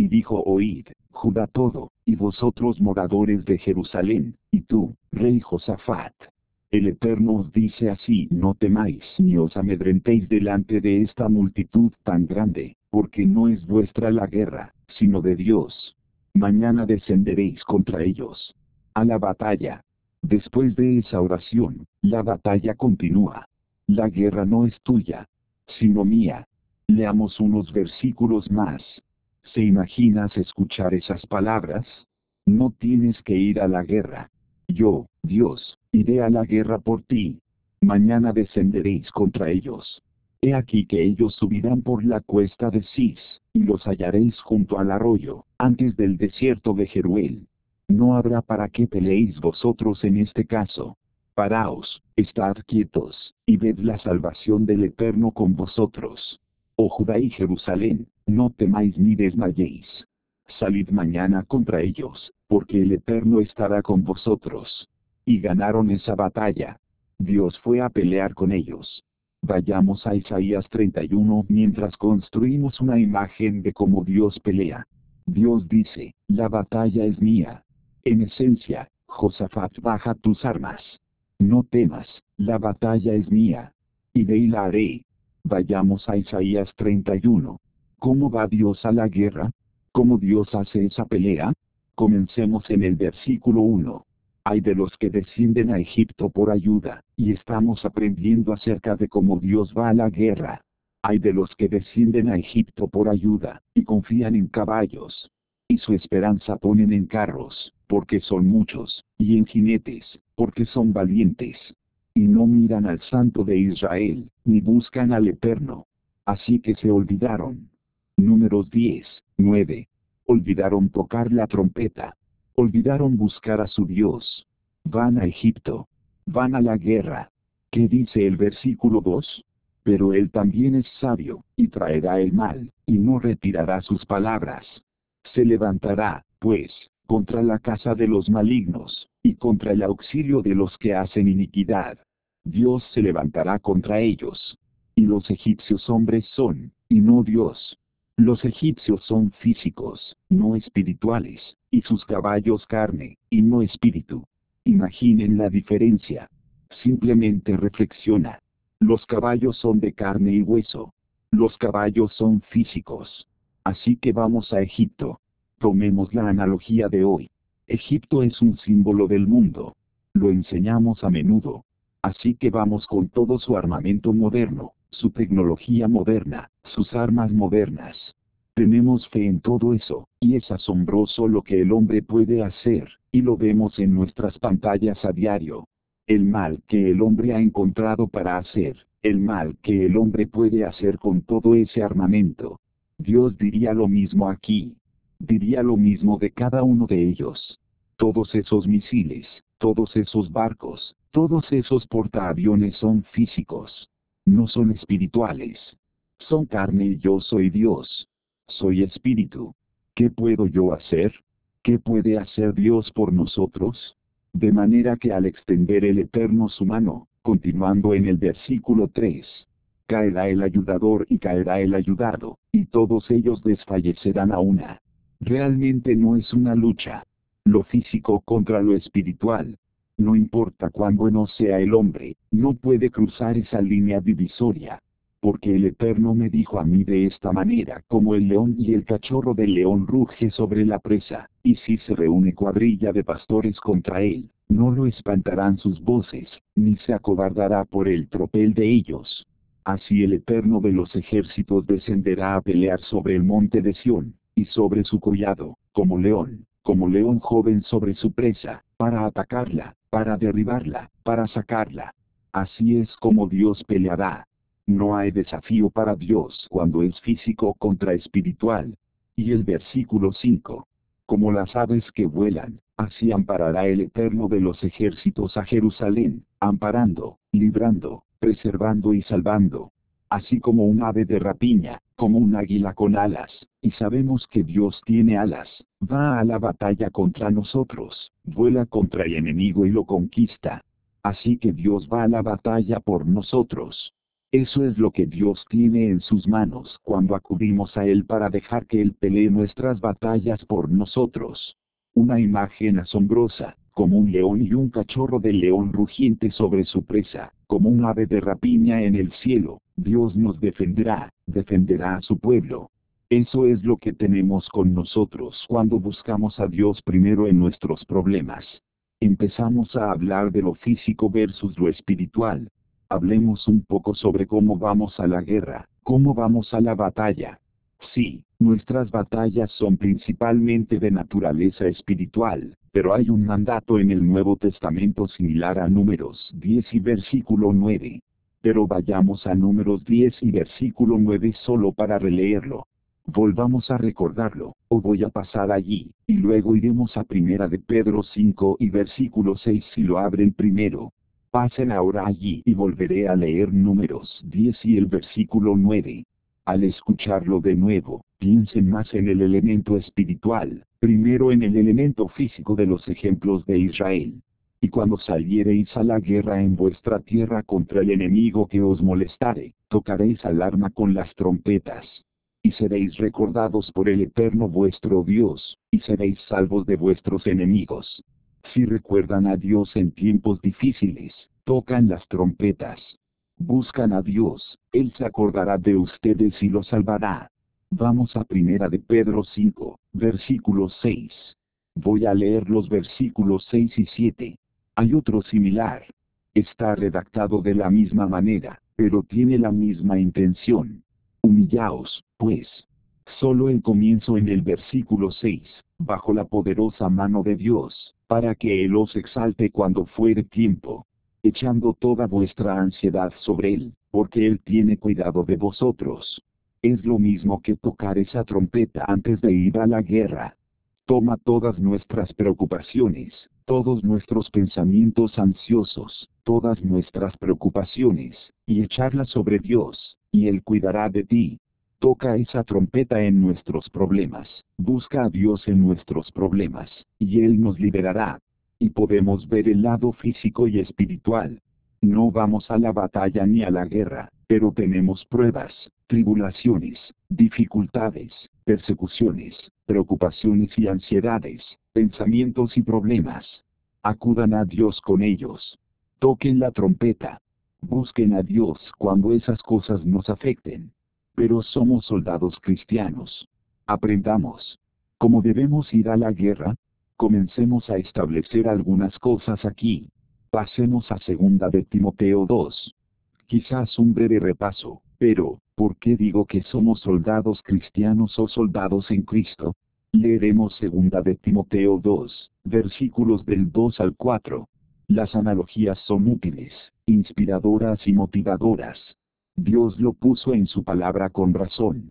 oíd, Judá todo, y vosotros moradores de Jerusalén, y tú, rey Josafat. El Eterno os dice así: no temáis ni os amedrentéis delante de esta multitud tan grande, porque no es vuestra la guerra, sino de Dios. Mañana descenderéis contra ellos. A la batalla. Después de esa oración, la batalla continúa. La guerra no es tuya, sino mía. Leamos unos versículos más. ¿Se imaginas escuchar esas palabras? No tienes que ir a la guerra. Yo, Dios, iré a la guerra por ti. Mañana descenderéis contra ellos. He aquí que ellos subirán por la cuesta de Cis, y los hallaréis junto al arroyo, antes del desierto de Jeruel. No habrá para qué peleéis vosotros en este caso. Paraos, estad quietos, y ved la salvación del Eterno con vosotros. Oh Judá y Jerusalén, no temáis ni desmayéis. Salid mañana contra ellos, porque el Eterno estará con vosotros. Y ganaron esa batalla. Dios fue a pelear con ellos. Vayamos a Isaías 31 mientras construimos una imagen de cómo Dios pelea. Dios dice, la batalla es mía. En esencia, Josafat, baja tus armas. No temas, la batalla es mía. Y de ahí la haré. Vayamos a Isaías 31. ¿Cómo va Dios a la guerra? ¿Cómo Dios hace esa pelea? Comencemos en el versículo 1. Hay de los que descienden a Egipto por ayuda, y estamos aprendiendo acerca de cómo Dios va a la guerra. Hay de los que descienden a Egipto por ayuda, y confían en caballos. Y su esperanza ponen en carros, porque son muchos, y en jinetes, porque son valientes. Y no miran al Santo de Israel, ni buscan al Eterno. Así que se olvidaron. Números 10, 9. Olvidaron tocar la trompeta. Olvidaron buscar a su Dios. Van a Egipto. Van a la guerra. ¿Qué dice el versículo 2? Pero él también es sabio, y traerá el mal, y no retirará sus palabras. Se levantará, pues, contra la casa de los malignos, y contra el auxilio de los que hacen iniquidad. Dios se levantará contra ellos. Y los egipcios hombres son, y no Dios. Los egipcios son físicos, no espirituales, y sus caballos carne, y no espíritu. Imaginen la diferencia. Simplemente reflexiona. Los caballos son de carne y hueso. Los caballos son físicos. Así que vamos a Egipto. Tomemos la analogía de hoy. Egipto es un símbolo del mundo. Lo enseñamos a menudo. Así que vamos con todo su armamento moderno, su tecnología moderna, sus armas modernas. Tenemos fe en todo eso, y es asombroso lo que el hombre puede hacer, y lo vemos en nuestras pantallas a diario. El mal que el hombre ha encontrado para hacer, el mal que el hombre puede hacer con todo ese armamento. Dios diría lo mismo aquí. Diría lo mismo de cada uno de ellos. Todos esos misiles, todos esos barcos, todos esos portaaviones son físicos. No son espirituales. Son carne y yo soy Dios. Soy espíritu. ¿Qué puedo yo hacer? ¿Qué puede hacer Dios por nosotros? De manera que al extender el Eterno su mano, continuando en el versículo 3, caerá el ayudador y caerá el ayudado, y todos ellos desfallecerán a una. Realmente no es una lucha. Lo físico contra lo espiritual. No importa cuán bueno sea el hombre, no puede cruzar esa línea divisoria. Porque el Eterno me dijo a mí de esta manera: como el león y el cachorro del león ruge sobre la presa, y si se reúne cuadrilla de pastores contra él, no lo espantarán sus voces, ni se acobardará por el tropel de ellos. Así el Eterno de los ejércitos descenderá a pelear sobre el monte de Sión, y sobre su collado, como león joven sobre su presa, para atacarla, para derribarla, para sacarla. Así es como Dios peleará. No hay desafío para Dios cuando es físico contra espiritual. Y el versículo 5. Como las aves que vuelan, así amparará el Eterno de los ejércitos a Jerusalén, amparando, librando, preservando y salvando. Así como un ave de rapiña, como un águila con alas, y sabemos que Dios tiene alas, va a la batalla contra nosotros, vuela contra el enemigo y lo conquista. Así que Dios va a la batalla por nosotros. Eso es lo que Dios tiene en sus manos cuando acudimos a Él para dejar que Él pelee nuestras batallas por nosotros. Una imagen asombrosa, como un león y un cachorro de león rugiente sobre su presa, como un ave de rapiña en el cielo. Dios nos defenderá, defenderá a su pueblo. Eso es lo que tenemos con nosotros cuando buscamos a Dios primero en nuestros problemas. Empezamos a hablar de lo físico versus lo espiritual. Hablemos un poco sobre cómo vamos a la guerra, cómo vamos a la batalla. Sí, nuestras batallas son principalmente de naturaleza espiritual, pero hay un mandato en el Nuevo Testamento similar a Números 10 y versículo 9. Pero vayamos a Números 10 y versículo 9 solo para releerlo. Volvamos a recordarlo, o voy a pasar allí, y luego iremos a Primera de Pedro 5 y versículo 6 si lo abren primero. Pasen ahora allí y volveré a leer Números 10 y el versículo 9. Al escucharlo de nuevo, piensen más en el elemento espiritual, primero en el elemento físico de los ejemplos de Israel. Y cuando saliereis a la guerra en vuestra tierra contra el enemigo que os molestare, tocaréis alarma con las trompetas. Y seréis recordados por el Eterno vuestro Dios, y seréis salvos de vuestros enemigos. Si recuerdan a Dios en tiempos difíciles, tocan las trompetas. Buscan a Dios, Él se acordará de ustedes y los salvará. Vamos a Primera de Pedro 5, versículo 6. Voy a leer los versículos 6 y 7. Hay otro similar. Está redactado de la misma manera, pero tiene la misma intención. Humillaos, pues. Solo el comienzo en el versículo 6, bajo la poderosa mano de Dios, para que Él os exalte cuando fuere tiempo, echando toda vuestra ansiedad sobre Él, porque Él tiene cuidado de vosotros. Es lo mismo que tocar esa trompeta antes de ir a la guerra. Toma todas nuestras preocupaciones, todos nuestros pensamientos ansiosos, todas nuestras preocupaciones, y echarlas sobre Dios, y Él cuidará de ti. Toca esa trompeta en nuestros problemas, busca a Dios en nuestros problemas, y Él nos liberará. Y podemos ver el lado físico y espiritual. No vamos a la batalla ni a la guerra, pero tenemos pruebas, tribulaciones, dificultades, persecuciones, preocupaciones y ansiedades, pensamientos y problemas. Acudan a Dios con ellos. Toquen la trompeta. Busquen a Dios cuando esas cosas nos afecten. Pero somos soldados cristianos. Aprendamos. ¿Cómo debemos ir a la guerra? Comencemos a establecer algunas cosas aquí. Pasemos a 2 de Timoteo 2. Quizás un breve repaso, pero, ¿por qué digo que somos soldados cristianos o soldados en Cristo? Leeremos 2 de Timoteo 2, versículos del 2 al 4. Las analogías son útiles, inspiradoras y motivadoras. Dios lo puso en su palabra con razón.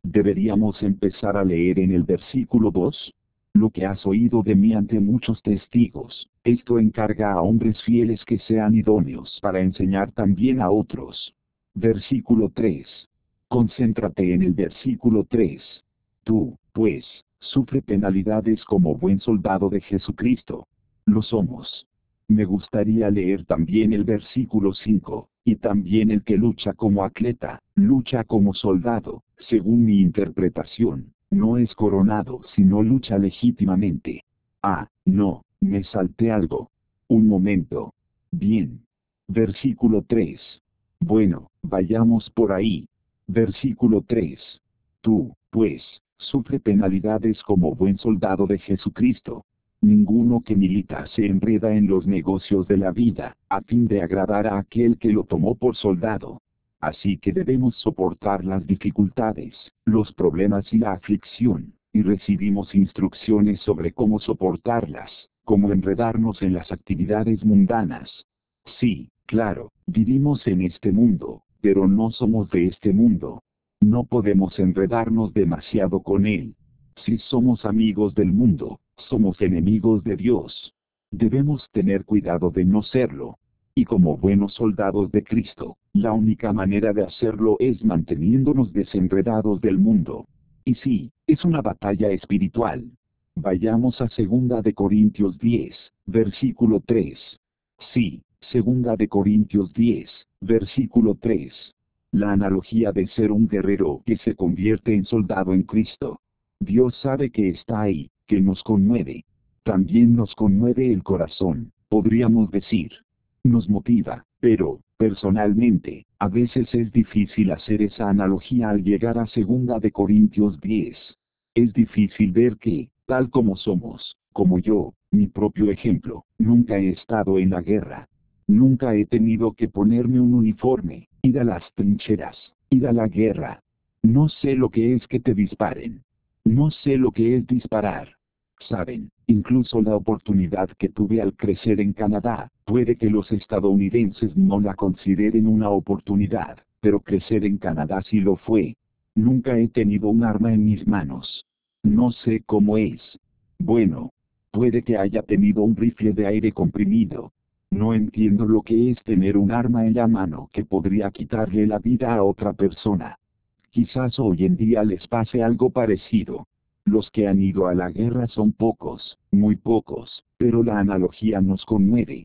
Deberíamos empezar a leer en el versículo 2. Lo que has oído de mí ante muchos testigos, esto encarga a hombres fieles que sean idóneos para enseñar también a otros. Versículo 3. Concéntrate en el versículo 3. Tú, pues, sufre penalidades como buen soldado de Jesucristo. Lo somos. Me gustaría leer también el versículo 5, y también el que lucha como atleta, lucha como soldado, según mi interpretación, no es coronado sino lucha legítimamente. Ah, no, me salté algo. Un momento. Bien. Versículo 3. Bueno, vayamos por ahí. Versículo 3. Tú, pues, sufre penalidades como buen soldado de Jesucristo. Ninguno que milita se enreda en los negocios de la vida, a fin de agradar a aquel que lo tomó por soldado. Así que debemos soportar las dificultades, los problemas y la aflicción, y recibimos instrucciones sobre cómo soportarlas, cómo enredarnos en las actividades mundanas. Sí, claro, vivimos en este mundo, pero no somos de este mundo. No podemos enredarnos demasiado con él. Si somos amigos del mundo, somos enemigos de Dios. Debemos tener cuidado de no serlo. Y como buenos soldados de Cristo, la única manera de hacerlo es manteniéndonos desenredados del mundo. Y sí, es una batalla espiritual. Vayamos a 2 de Corintios 10, versículo 3. Sí, 2 de Corintios 10, versículo 3. La analogía de ser un guerrero que se convierte en soldado en Cristo. Dios sabe que está ahí, que nos conmueve. También nos conmueve el corazón, podríamos decir. Nos motiva, pero, personalmente, a veces es difícil hacer esa analogía al llegar a 2 de Corintios 10. Es difícil ver que, tal como somos, como yo, mi propio ejemplo, nunca he estado en la guerra. Nunca he tenido que ponerme un uniforme, ir a las trincheras, ir a la guerra. No sé lo que es que te disparen. No sé lo que es disparar. Saben, incluso la oportunidad que tuve al crecer en Canadá, puede que los estadounidenses no la consideren una oportunidad, pero crecer en Canadá sí lo fue. Nunca he tenido un arma en mis manos. No sé cómo es. Bueno, puede que haya tenido un rifle de aire comprimido. No entiendo lo que es tener un arma en la mano que podría quitarle la vida a otra persona. Quizás hoy en día les pase algo parecido. Los que han ido a la guerra son pocos, muy pocos, pero la analogía nos conmueve,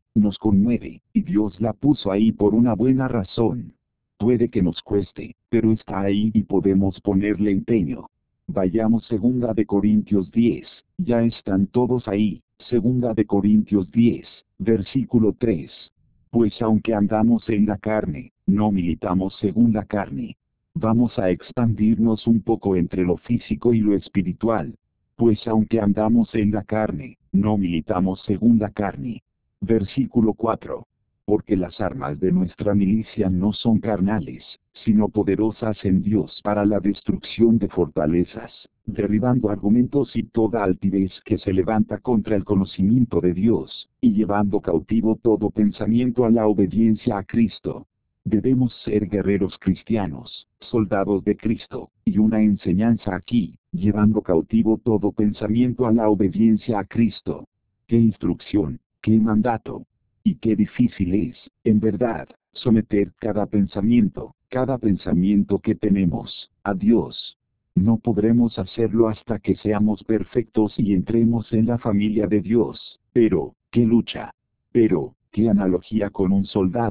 y Dios la puso ahí por una buena razón. Puede que nos cueste, pero está ahí y podemos ponerle empeño. Vayamos 2 de Corintios 10, ya están todos ahí, 2 de Corintios 10, versículo 3. Pues aunque andamos en la carne, no militamos según la carne. Vamos a expandirnos un poco entre lo físico y lo espiritual. Pues aunque andamos en la carne, no militamos según la carne. Versículo 4. Porque las armas de nuestra milicia no son carnales, sino poderosas en Dios para la destrucción de fortalezas, derribando argumentos y toda altivez que se levanta contra el conocimiento de Dios, y llevando cautivo todo pensamiento a la obediencia a Cristo. Debemos ser guerreros cristianos, soldados de Cristo, y una enseñanza aquí, llevando cautivo todo pensamiento a la obediencia a Cristo. ¡Qué instrucción, qué mandato! Y qué difícil es, en verdad, someter cada pensamiento que tenemos, a Dios. No podremos hacerlo hasta que seamos perfectos y entremos en la familia de Dios, pero, ¡qué lucha! Pero, ¿qué analogía con un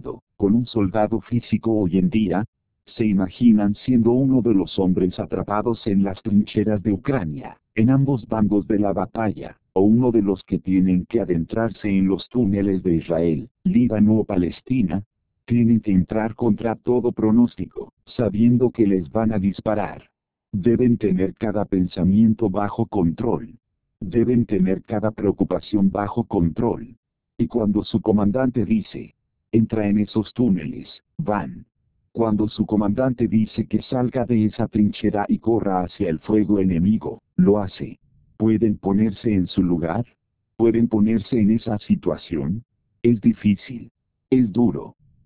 soldado físico hoy en día? ¿Se imaginan siendo uno de los hombres atrapados en las trincheras de Ucrania, en ambos bandos de la batalla, o uno de los que tienen que adentrarse en los túneles de Israel, Líbano o Palestina? Tienen que entrar contra todo pronóstico, sabiendo que les van a disparar. Deben tener cada pensamiento bajo control. Deben tener cada preocupación bajo control. Y cuando su comandante dice, entra en esos túneles, van. Cuando su comandante dice que salga de esa trinchera y corra hacia el fuego enemigo, lo hace. ¿Pueden ponerse en su lugar? ¿Pueden ponerse en esa situación? Es difícil. Es duro.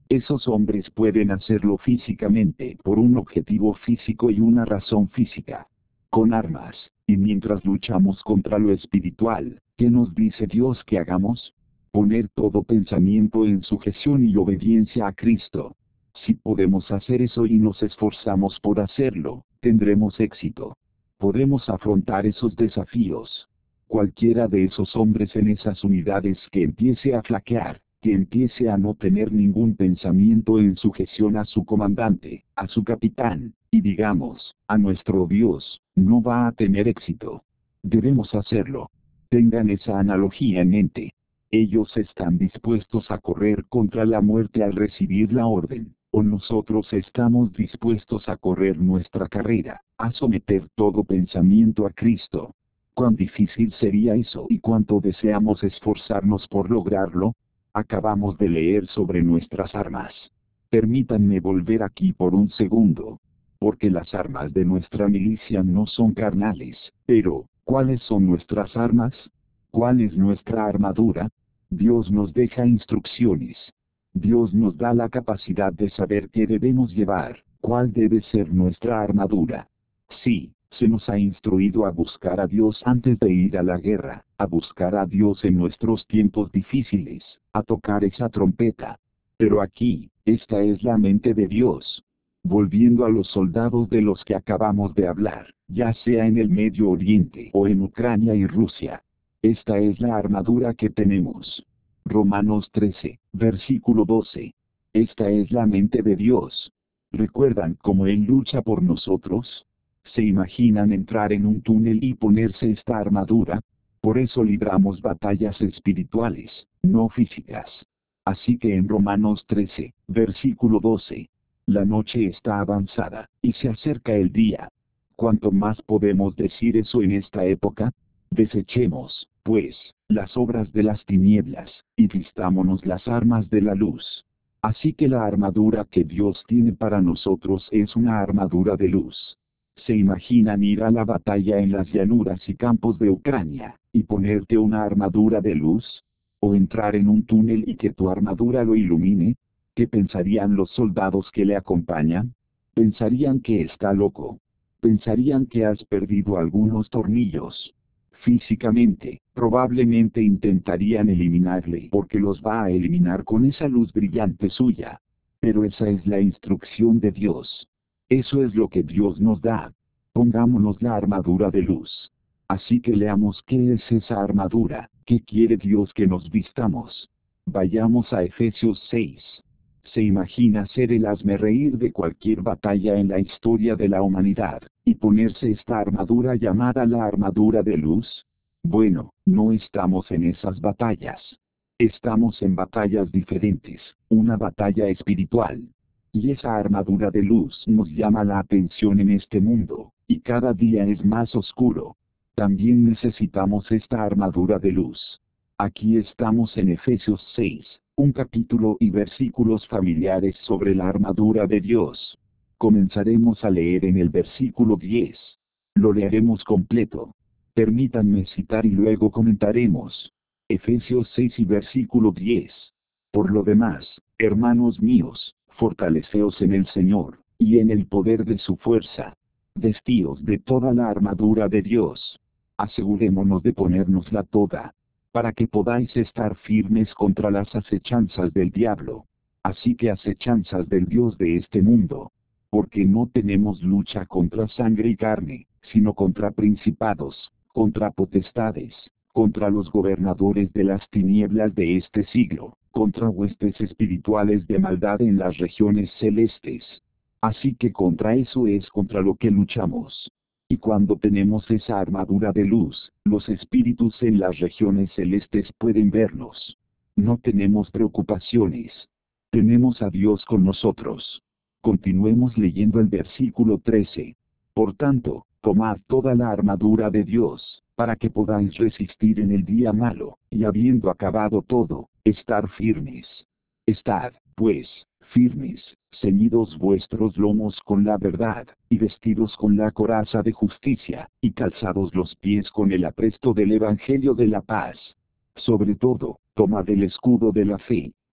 Esos hombres pueden hacerlo físicamente por un objetivo físico y una razón física. Con armas, y mientras luchamos contra lo espiritual, ¿qué nos dice Dios que hagamos? Poner todo pensamiento en sujeción y obediencia a Cristo. Si podemos hacer eso y nos esforzamos por hacerlo, tendremos éxito. Podemos afrontar esos desafíos. Cualquiera de esos hombres en esas unidades que empiece a flaquear, que empiece a no tener ningún pensamiento en sujeción a su comandante, a su capitán, y digamos, a nuestro Dios, no va a tener éxito. Debemos hacerlo. Tengan esa analogía en mente. Ellos están dispuestos a correr contra la muerte al recibir la orden, o nosotros estamos dispuestos a correr nuestra carrera, a someter todo pensamiento a Cristo. ¿Cuán difícil sería eso y cuánto deseamos esforzarnos por lograrlo? Acabamos de leer sobre nuestras armas. Permítanme volver aquí por un segundo. Porque las armas de nuestra milicia no son carnales, pero, ¿cuáles son nuestras armas? ¿Cuál es nuestra armadura? Dios nos deja instrucciones. Dios nos da la capacidad de saber qué debemos llevar, cuál debe ser nuestra armadura. Sí, se nos ha instruido a buscar a Dios antes de ir a la guerra, a buscar a Dios en nuestros tiempos difíciles, a tocar esa trompeta. Pero aquí, esta es la mente de Dios. Volviendo a los soldados de los que acabamos de hablar, ya sea en el Medio Oriente o en Ucrania y Rusia. Esta es la armadura que tenemos. Romanos 13, versículo 12. Esta es la mente de Dios. ¿Recuerdan cómo Él lucha por nosotros? ¿Se imaginan entrar en un túnel y ponerse esta armadura? Por eso libramos batallas espirituales, no físicas. Así que en Romanos 13, versículo 12. La noche está avanzada, y se acerca el día. ¿Cuánto más podemos decir eso en esta época? Desechemos, pues, las obras de las tinieblas, y vistámonos las armas de la luz. Así que la armadura que Dios tiene para nosotros es una armadura de luz. ¿Se imaginan ir a la batalla en las llanuras y campos de Ucrania, y ponerte una armadura de luz? ¿O entrar en un túnel y que tu armadura lo ilumine? ¿Qué pensarían los soldados que le acompañan? Pensarían que está loco. Pensarían que has perdido algunos tornillos. Físicamente, probablemente intentarían eliminarle porque los va a eliminar con esa luz brillante suya. Pero esa es la instrucción de Dios. Eso es lo que Dios nos da. Pongámonos la armadura de luz. Así que leamos qué es esa armadura, qué quiere Dios que nos vistamos. Vayamos a Efesios 6. ¿Se imagina ser el hazmerreír de cualquier batalla en la historia de la humanidad, y ponerse esta armadura llamada la armadura de luz? Bueno, no estamos en esas batallas. Estamos en batallas diferentes, una batalla espiritual. Y esa armadura de luz nos llama la atención en este mundo, y cada día es más oscuro. También necesitamos esta armadura de luz. Aquí estamos en Efesios 6, un capítulo y versículos familiares sobre la armadura de Dios. Comenzaremos a leer en el versículo 10. Lo leeremos completo. Permítanme citar y luego comentaremos. Efesios 6 y versículo 10. Por lo demás, hermanos míos, fortaleceos en el Señor, y en el poder de su fuerza. Vestíos de toda la armadura de Dios. Asegurémonos de ponérnosla toda, para que podáis estar firmes contra las acechanzas del diablo. Así que acechanzas del Dios de este mundo. Porque no tenemos lucha contra sangre y carne, sino contra principados, contra potestades, contra los gobernadores de las tinieblas de este siglo, contra huestes espirituales de maldad en las regiones celestes. Así que contra eso es contra lo que luchamos. Y cuando tenemos esa armadura de luz, los espíritus en las regiones celestes pueden vernos. No tenemos preocupaciones. Tenemos a Dios con nosotros. Continuemos leyendo el versículo 13. Por tanto, tomad toda la armadura de Dios, para que podáis resistir en el día malo, y habiendo acabado todo, estar firmes. Estad, pues, firmes, ceñidos vuestros lomos con la verdad, y vestidos con la coraza de justicia, y calzados los pies con el apresto del Evangelio de la paz. Sobre todo, tomad el escudo de la fe,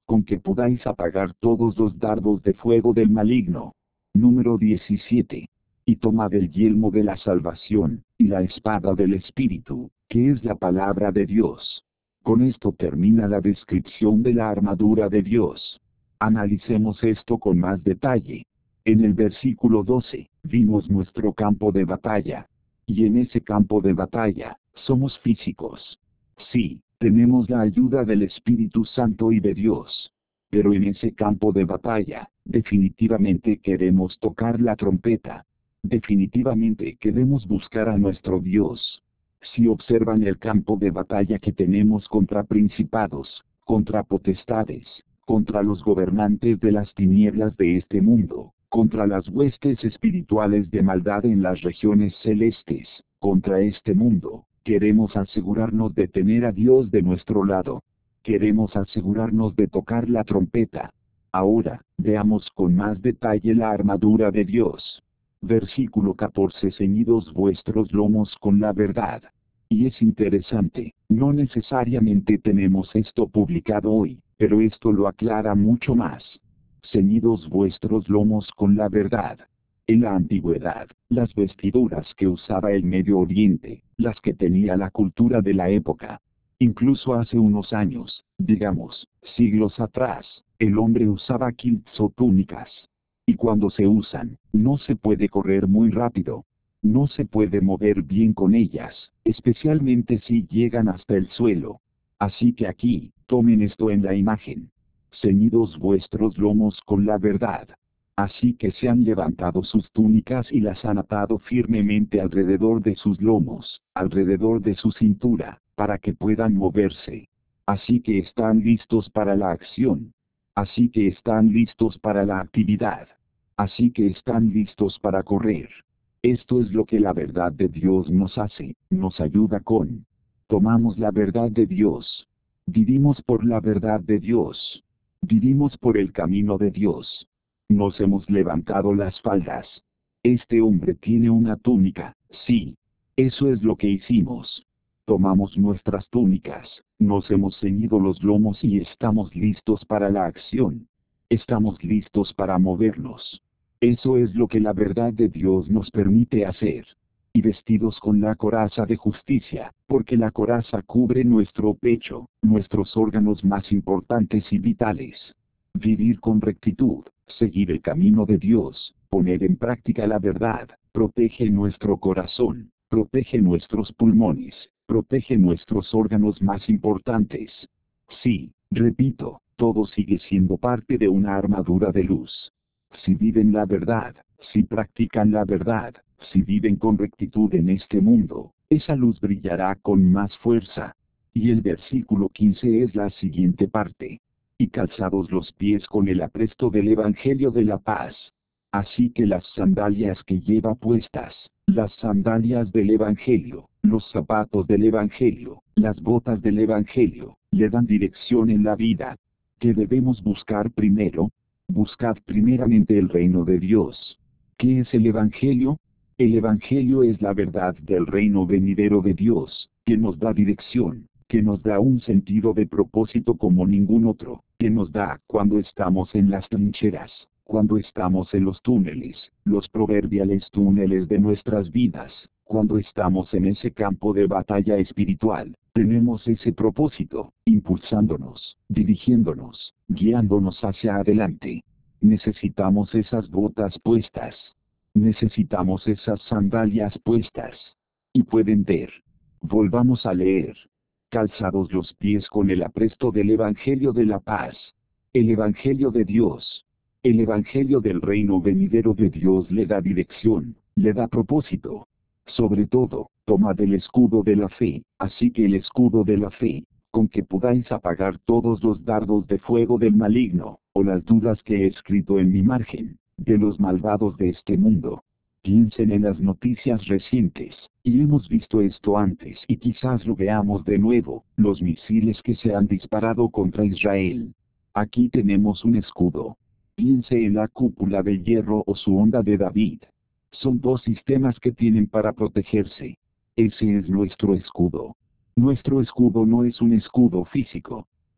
con que podáis apagar todos los dardos de fuego del maligno. Número 17. Y tomad el yelmo de la salvación, y la espada del Espíritu, que es la palabra de Dios. Con esto termina la descripción de la armadura de Dios. Analicemos esto con más detalle. En el versículo 12, vimos nuestro campo de batalla. Y en ese campo de batalla, somos físicos. Sí, tenemos la ayuda del Espíritu Santo y de Dios. Pero en ese campo de batalla, definitivamente queremos tocar la trompeta. Definitivamente queremos buscar a nuestro Dios. Si observan el campo de batalla que tenemos contra principados, contra potestades, contra los gobernantes de las tinieblas de este mundo, contra las huestes espirituales de maldad en las regiones celestes, contra este mundo, queremos asegurarnos de tener a Dios de nuestro lado. Queremos asegurarnos de tocar la trompeta. Ahora, veamos con más detalle la armadura de Dios. Versículo 14. Ceñidos vuestros lomos con la verdad. Y es interesante, no necesariamente tenemos esto publicado hoy, pero esto lo aclara mucho más. Ceñidos vuestros lomos con la verdad. En la antigüedad, las vestiduras que usaba el Medio Oriente, las que tenía la cultura de la época, incluso hace unos años, digamos, siglos atrás, el hombre usaba kilts o túnicas. Y cuando se usan, no se puede correr muy rápido. No se puede mover bien con ellas, especialmente si llegan hasta el suelo. Así que aquí, tomen esto en la imagen. Ceñidos vuestros lomos con la verdad. Así que se han levantado sus túnicas y las han atado firmemente alrededor de sus lomos, alrededor de su cintura, para que puedan moverse. Así que están listos para la acción. Así que están listos para la actividad. Así que están listos para correr. Esto es lo que la verdad de Dios nos hace, nos ayuda con. Tomamos la verdad de Dios. Vivimos por la verdad de Dios. Vivimos por el camino de Dios. Nos hemos levantado las faldas. Este hombre tiene una túnica, sí. Eso es lo que hicimos. Tomamos nuestras túnicas, nos hemos ceñido los lomos y estamos listos para la acción. Estamos listos para movernos. Eso es lo que la verdad de Dios nos permite hacer. Y vestidos con la coraza de justicia, porque la coraza cubre nuestro pecho, nuestros órganos más importantes y vitales. Vivir con rectitud, seguir el camino de Dios, poner en práctica la verdad, protege nuestro corazón, protege nuestros pulmones, protege nuestros órganos más importantes. Sí, repito, todo sigue siendo parte de una armadura de luz. Si viven la verdad, si practican la verdad, si viven con rectitud en este mundo, esa luz brillará con más fuerza. Y el versículo 15 es la siguiente parte. Y calzados los pies con el apresto del Evangelio de la paz. Así que las sandalias que lleva puestas, las sandalias del Evangelio, los zapatos del Evangelio, las botas del Evangelio, le dan dirección en la vida. ¿Qué debemos buscar primero? Buscad primeramente el reino de Dios. ¿Qué es el Evangelio? El Evangelio es la verdad del reino venidero de Dios, que nos da dirección, que nos da un sentido de propósito como ningún otro, que nos da cuando estamos en las trincheras, cuando estamos en los túneles, los proverbiales túneles de nuestras vidas, cuando estamos en ese campo de batalla espiritual. Tenemos ese propósito, impulsándonos, dirigiéndonos, guiándonos hacia adelante. Necesitamos esas botas puestas. Necesitamos esas sandalias puestas. Y pueden ver. Volvamos a leer. Calzados los pies con el apresto del Evangelio de la paz. El Evangelio de Dios. El Evangelio del reino venidero de Dios le da dirección, le da propósito. Sobre todo, tomad el escudo de la fe, así que el escudo de la fe, con que podáis apagar todos los dardos de fuego del maligno, o las dudas que he escrito en mi margen, de los malvados de este mundo. Piensen en las noticias recientes, y hemos visto esto antes y quizás lo veamos de nuevo, los misiles que se han disparado contra Israel. Aquí tenemos un escudo. Piense en la cúpula de hierro o su onda de David. Son dos sistemas que tienen para protegerse. Ese es nuestro escudo. Nuestro escudo no es un escudo físico.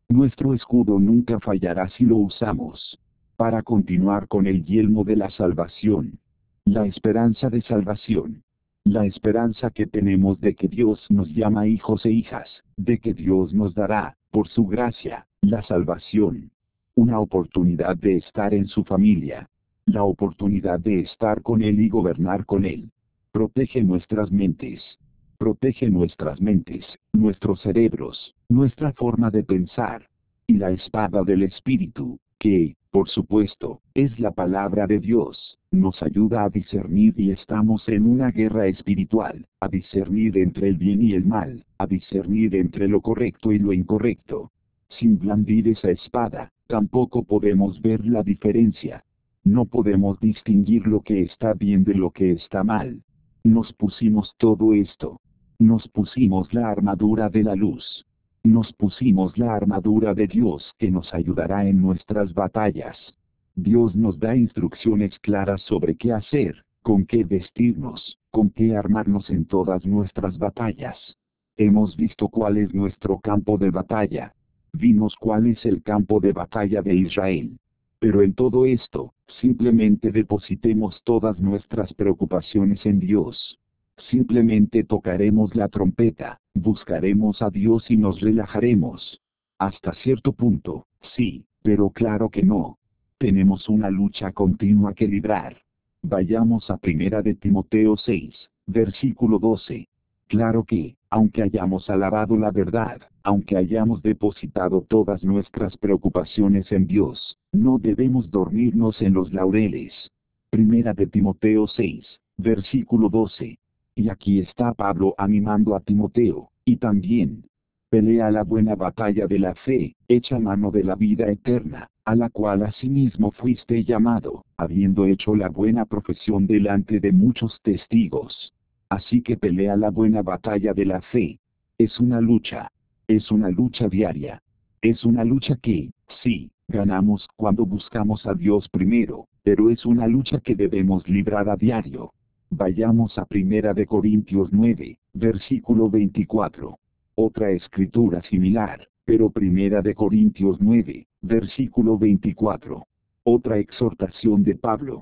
Nuestro escudo nunca fallará si lo usamos. Para continuar con el yelmo de la salvación. La esperanza de salvación. La esperanza que tenemos de que Dios nos llama hijos e hijas, de que Dios nos dará, por su gracia, la salvación. Una oportunidad de estar en su familia. La oportunidad de estar con Él y gobernar con Él. Protege nuestras mentes. Protege nuestras mentes, nuestros cerebros, nuestra forma de pensar. Y la espada del Espíritu, que, por supuesto, es la palabra de Dios, nos ayuda a discernir y estamos en una guerra espiritual, a discernir entre el bien y el mal, a discernir entre lo correcto y lo incorrecto. Sin blandir esa espada, tampoco podemos ver la diferencia. No podemos distinguir lo que está bien de lo que está mal. Nos pusimos todo esto. Nos pusimos la armadura de la luz. Nos pusimos la armadura de Dios que nos ayudará en nuestras batallas. Dios nos da instrucciones claras sobre qué hacer, con qué vestirnos, con qué armarnos en todas nuestras batallas. Hemos visto cuál es nuestro campo de batalla. Vimos cuál es el campo de batalla de Israel. Pero en todo esto, simplemente depositemos todas nuestras preocupaciones en Dios. Simplemente tocaremos la trompeta, buscaremos a Dios y nos relajaremos. Hasta cierto punto, sí, pero claro que no. Tenemos una lucha continua que librar. Vayamos a 1 de Timoteo 6, versículo 12. Claro que, aunque hayamos alabado la verdad, aunque hayamos depositado todas nuestras preocupaciones en Dios, no debemos dormirnos en los laureles. 1 de Timoteo 6, versículo 12. Y aquí está Pablo animando a Timoteo, y también, pelea la buena batalla de la fe, echa mano de la vida eterna, a la cual asimismo fuiste llamado, habiendo hecho la buena profesión delante de muchos testigos. Así que pelea la buena batalla de la fe. Es una lucha. Es una lucha diaria. Es una lucha que, sí, ganamos cuando buscamos a Dios primero, pero es una lucha que debemos librar a diario. Vayamos a 1 de Corintios 9, versículo 24. Otra escritura similar, pero 1 de Corintios 9, versículo 24. Otra exhortación de Pablo.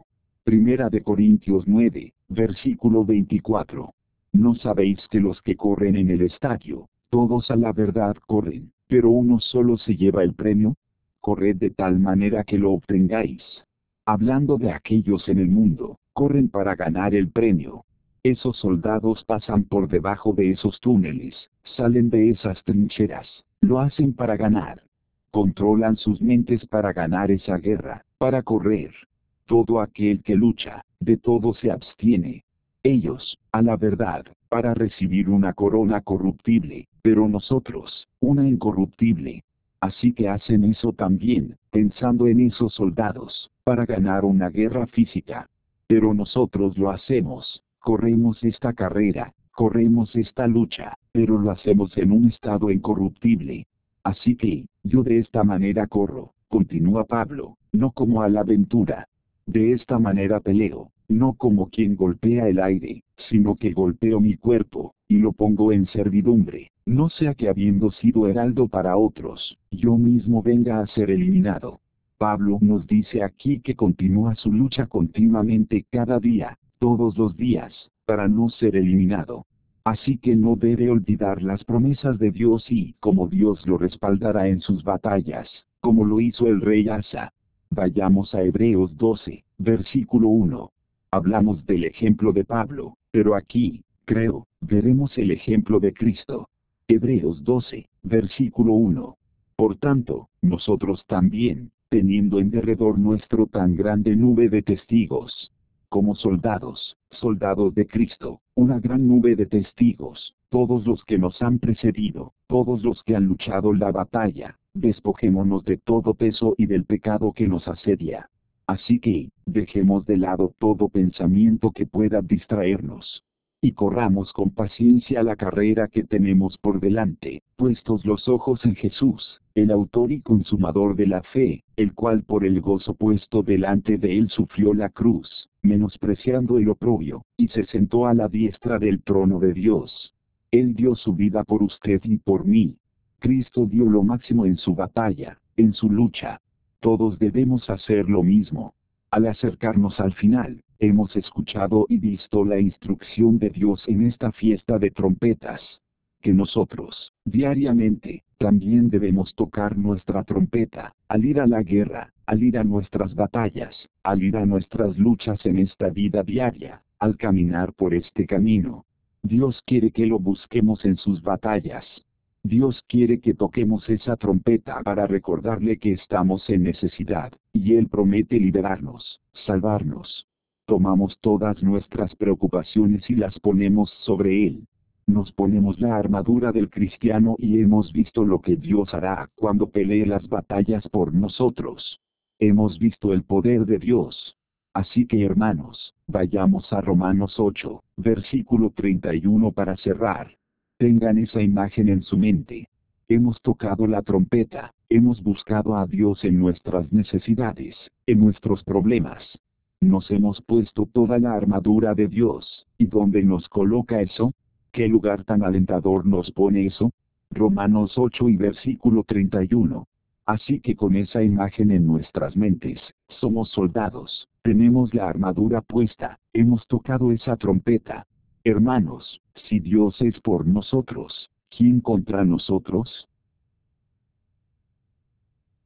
1 de Corintios 9, versículo 24. ¿No sabéis que los que corren en el estadio, todos a la verdad corren, pero uno solo se lleva el premio? Corred de tal manera que lo obtengáis. Hablando de aquellos en el mundo, corren para ganar el premio. Esos soldados pasan por debajo de esos túneles, salen de esas trincheras, lo hacen para ganar. Controlan sus mentes para ganar esa guerra, para correr. Todo aquel que lucha, de todo se abstiene. Ellos, a la verdad, para recibir una corona corruptible, pero nosotros, una incorruptible. Así que hacen eso también, pensando en esos soldados, para ganar una guerra física. Pero nosotros lo hacemos, corremos esta carrera, corremos esta lucha, pero lo hacemos en un estado incorruptible. Así que, yo de esta manera corro, continúa Pablo, no como a la aventura. De esta manera peleo, no como quien golpea el aire, sino que golpeo mi cuerpo, y lo pongo en servidumbre, no sea que habiendo sido heraldo para otros, yo mismo venga a ser eliminado. Pablo nos dice aquí que continúa su lucha continuamente cada día, todos los días, para no ser eliminado. Así que no debe olvidar las promesas de Dios y cómo Dios lo respaldará en sus batallas, como lo hizo el rey Asa. Vayamos a Hebreos 12, versículo 1. Hablamos del ejemplo de Pablo, pero aquí, creo, veremos el ejemplo de Cristo. Hebreos 12, versículo 1. Por tanto, nosotros también, teniendo en derredor nuestro tan grande nube de testigos, como soldados, soldados de Cristo, una gran nube de testigos, todos los que nos han precedido, todos los que han luchado la batalla, despojémonos de todo peso y del pecado que nos asedia. Así que, dejemos de lado todo pensamiento que pueda distraernos. Y corramos con paciencia la carrera que tenemos por delante, puestos los ojos en Jesús, el autor y consumador de la fe, el cual por el gozo puesto delante de él sufrió la cruz, menospreciando el oprobio, y se sentó a la diestra del trono de Dios. Él dio su vida por usted y por mí. Cristo dio lo máximo en su batalla, en su lucha. Todos debemos hacer lo mismo. Al acercarnos al final, hemos escuchado y visto la instrucción de Dios en esta fiesta de trompetas. Que nosotros, diariamente, también debemos tocar nuestra trompeta, al ir a la guerra, al ir a nuestras batallas, al ir a nuestras luchas en esta vida diaria, al caminar por este camino. Dios quiere que lo busquemos en sus batallas. Dios quiere que toquemos esa trompeta para recordarle que estamos en necesidad, y Él promete liberarnos, salvarnos. Tomamos todas nuestras preocupaciones y las ponemos sobre Él. Nos ponemos la armadura del cristiano y hemos visto lo que Dios hará cuando pelee las batallas por nosotros. Hemos visto el poder de Dios. Así que hermanos, vayamos a Romanos 8, versículo 31 para cerrar. Tengan esa imagen en su mente. Hemos tocado la trompeta, hemos buscado a Dios en nuestras necesidades, en nuestros problemas. Nos hemos puesto toda la armadura de Dios, ¿y dónde nos coloca eso? ¿Qué lugar tan alentador nos pone eso? Romanos 8 y versículo 31. Así que con esa imagen en nuestras mentes, somos soldados, tenemos la armadura puesta, hemos tocado esa trompeta. Hermanos, si Dios es por nosotros, ¿quién contra nosotros?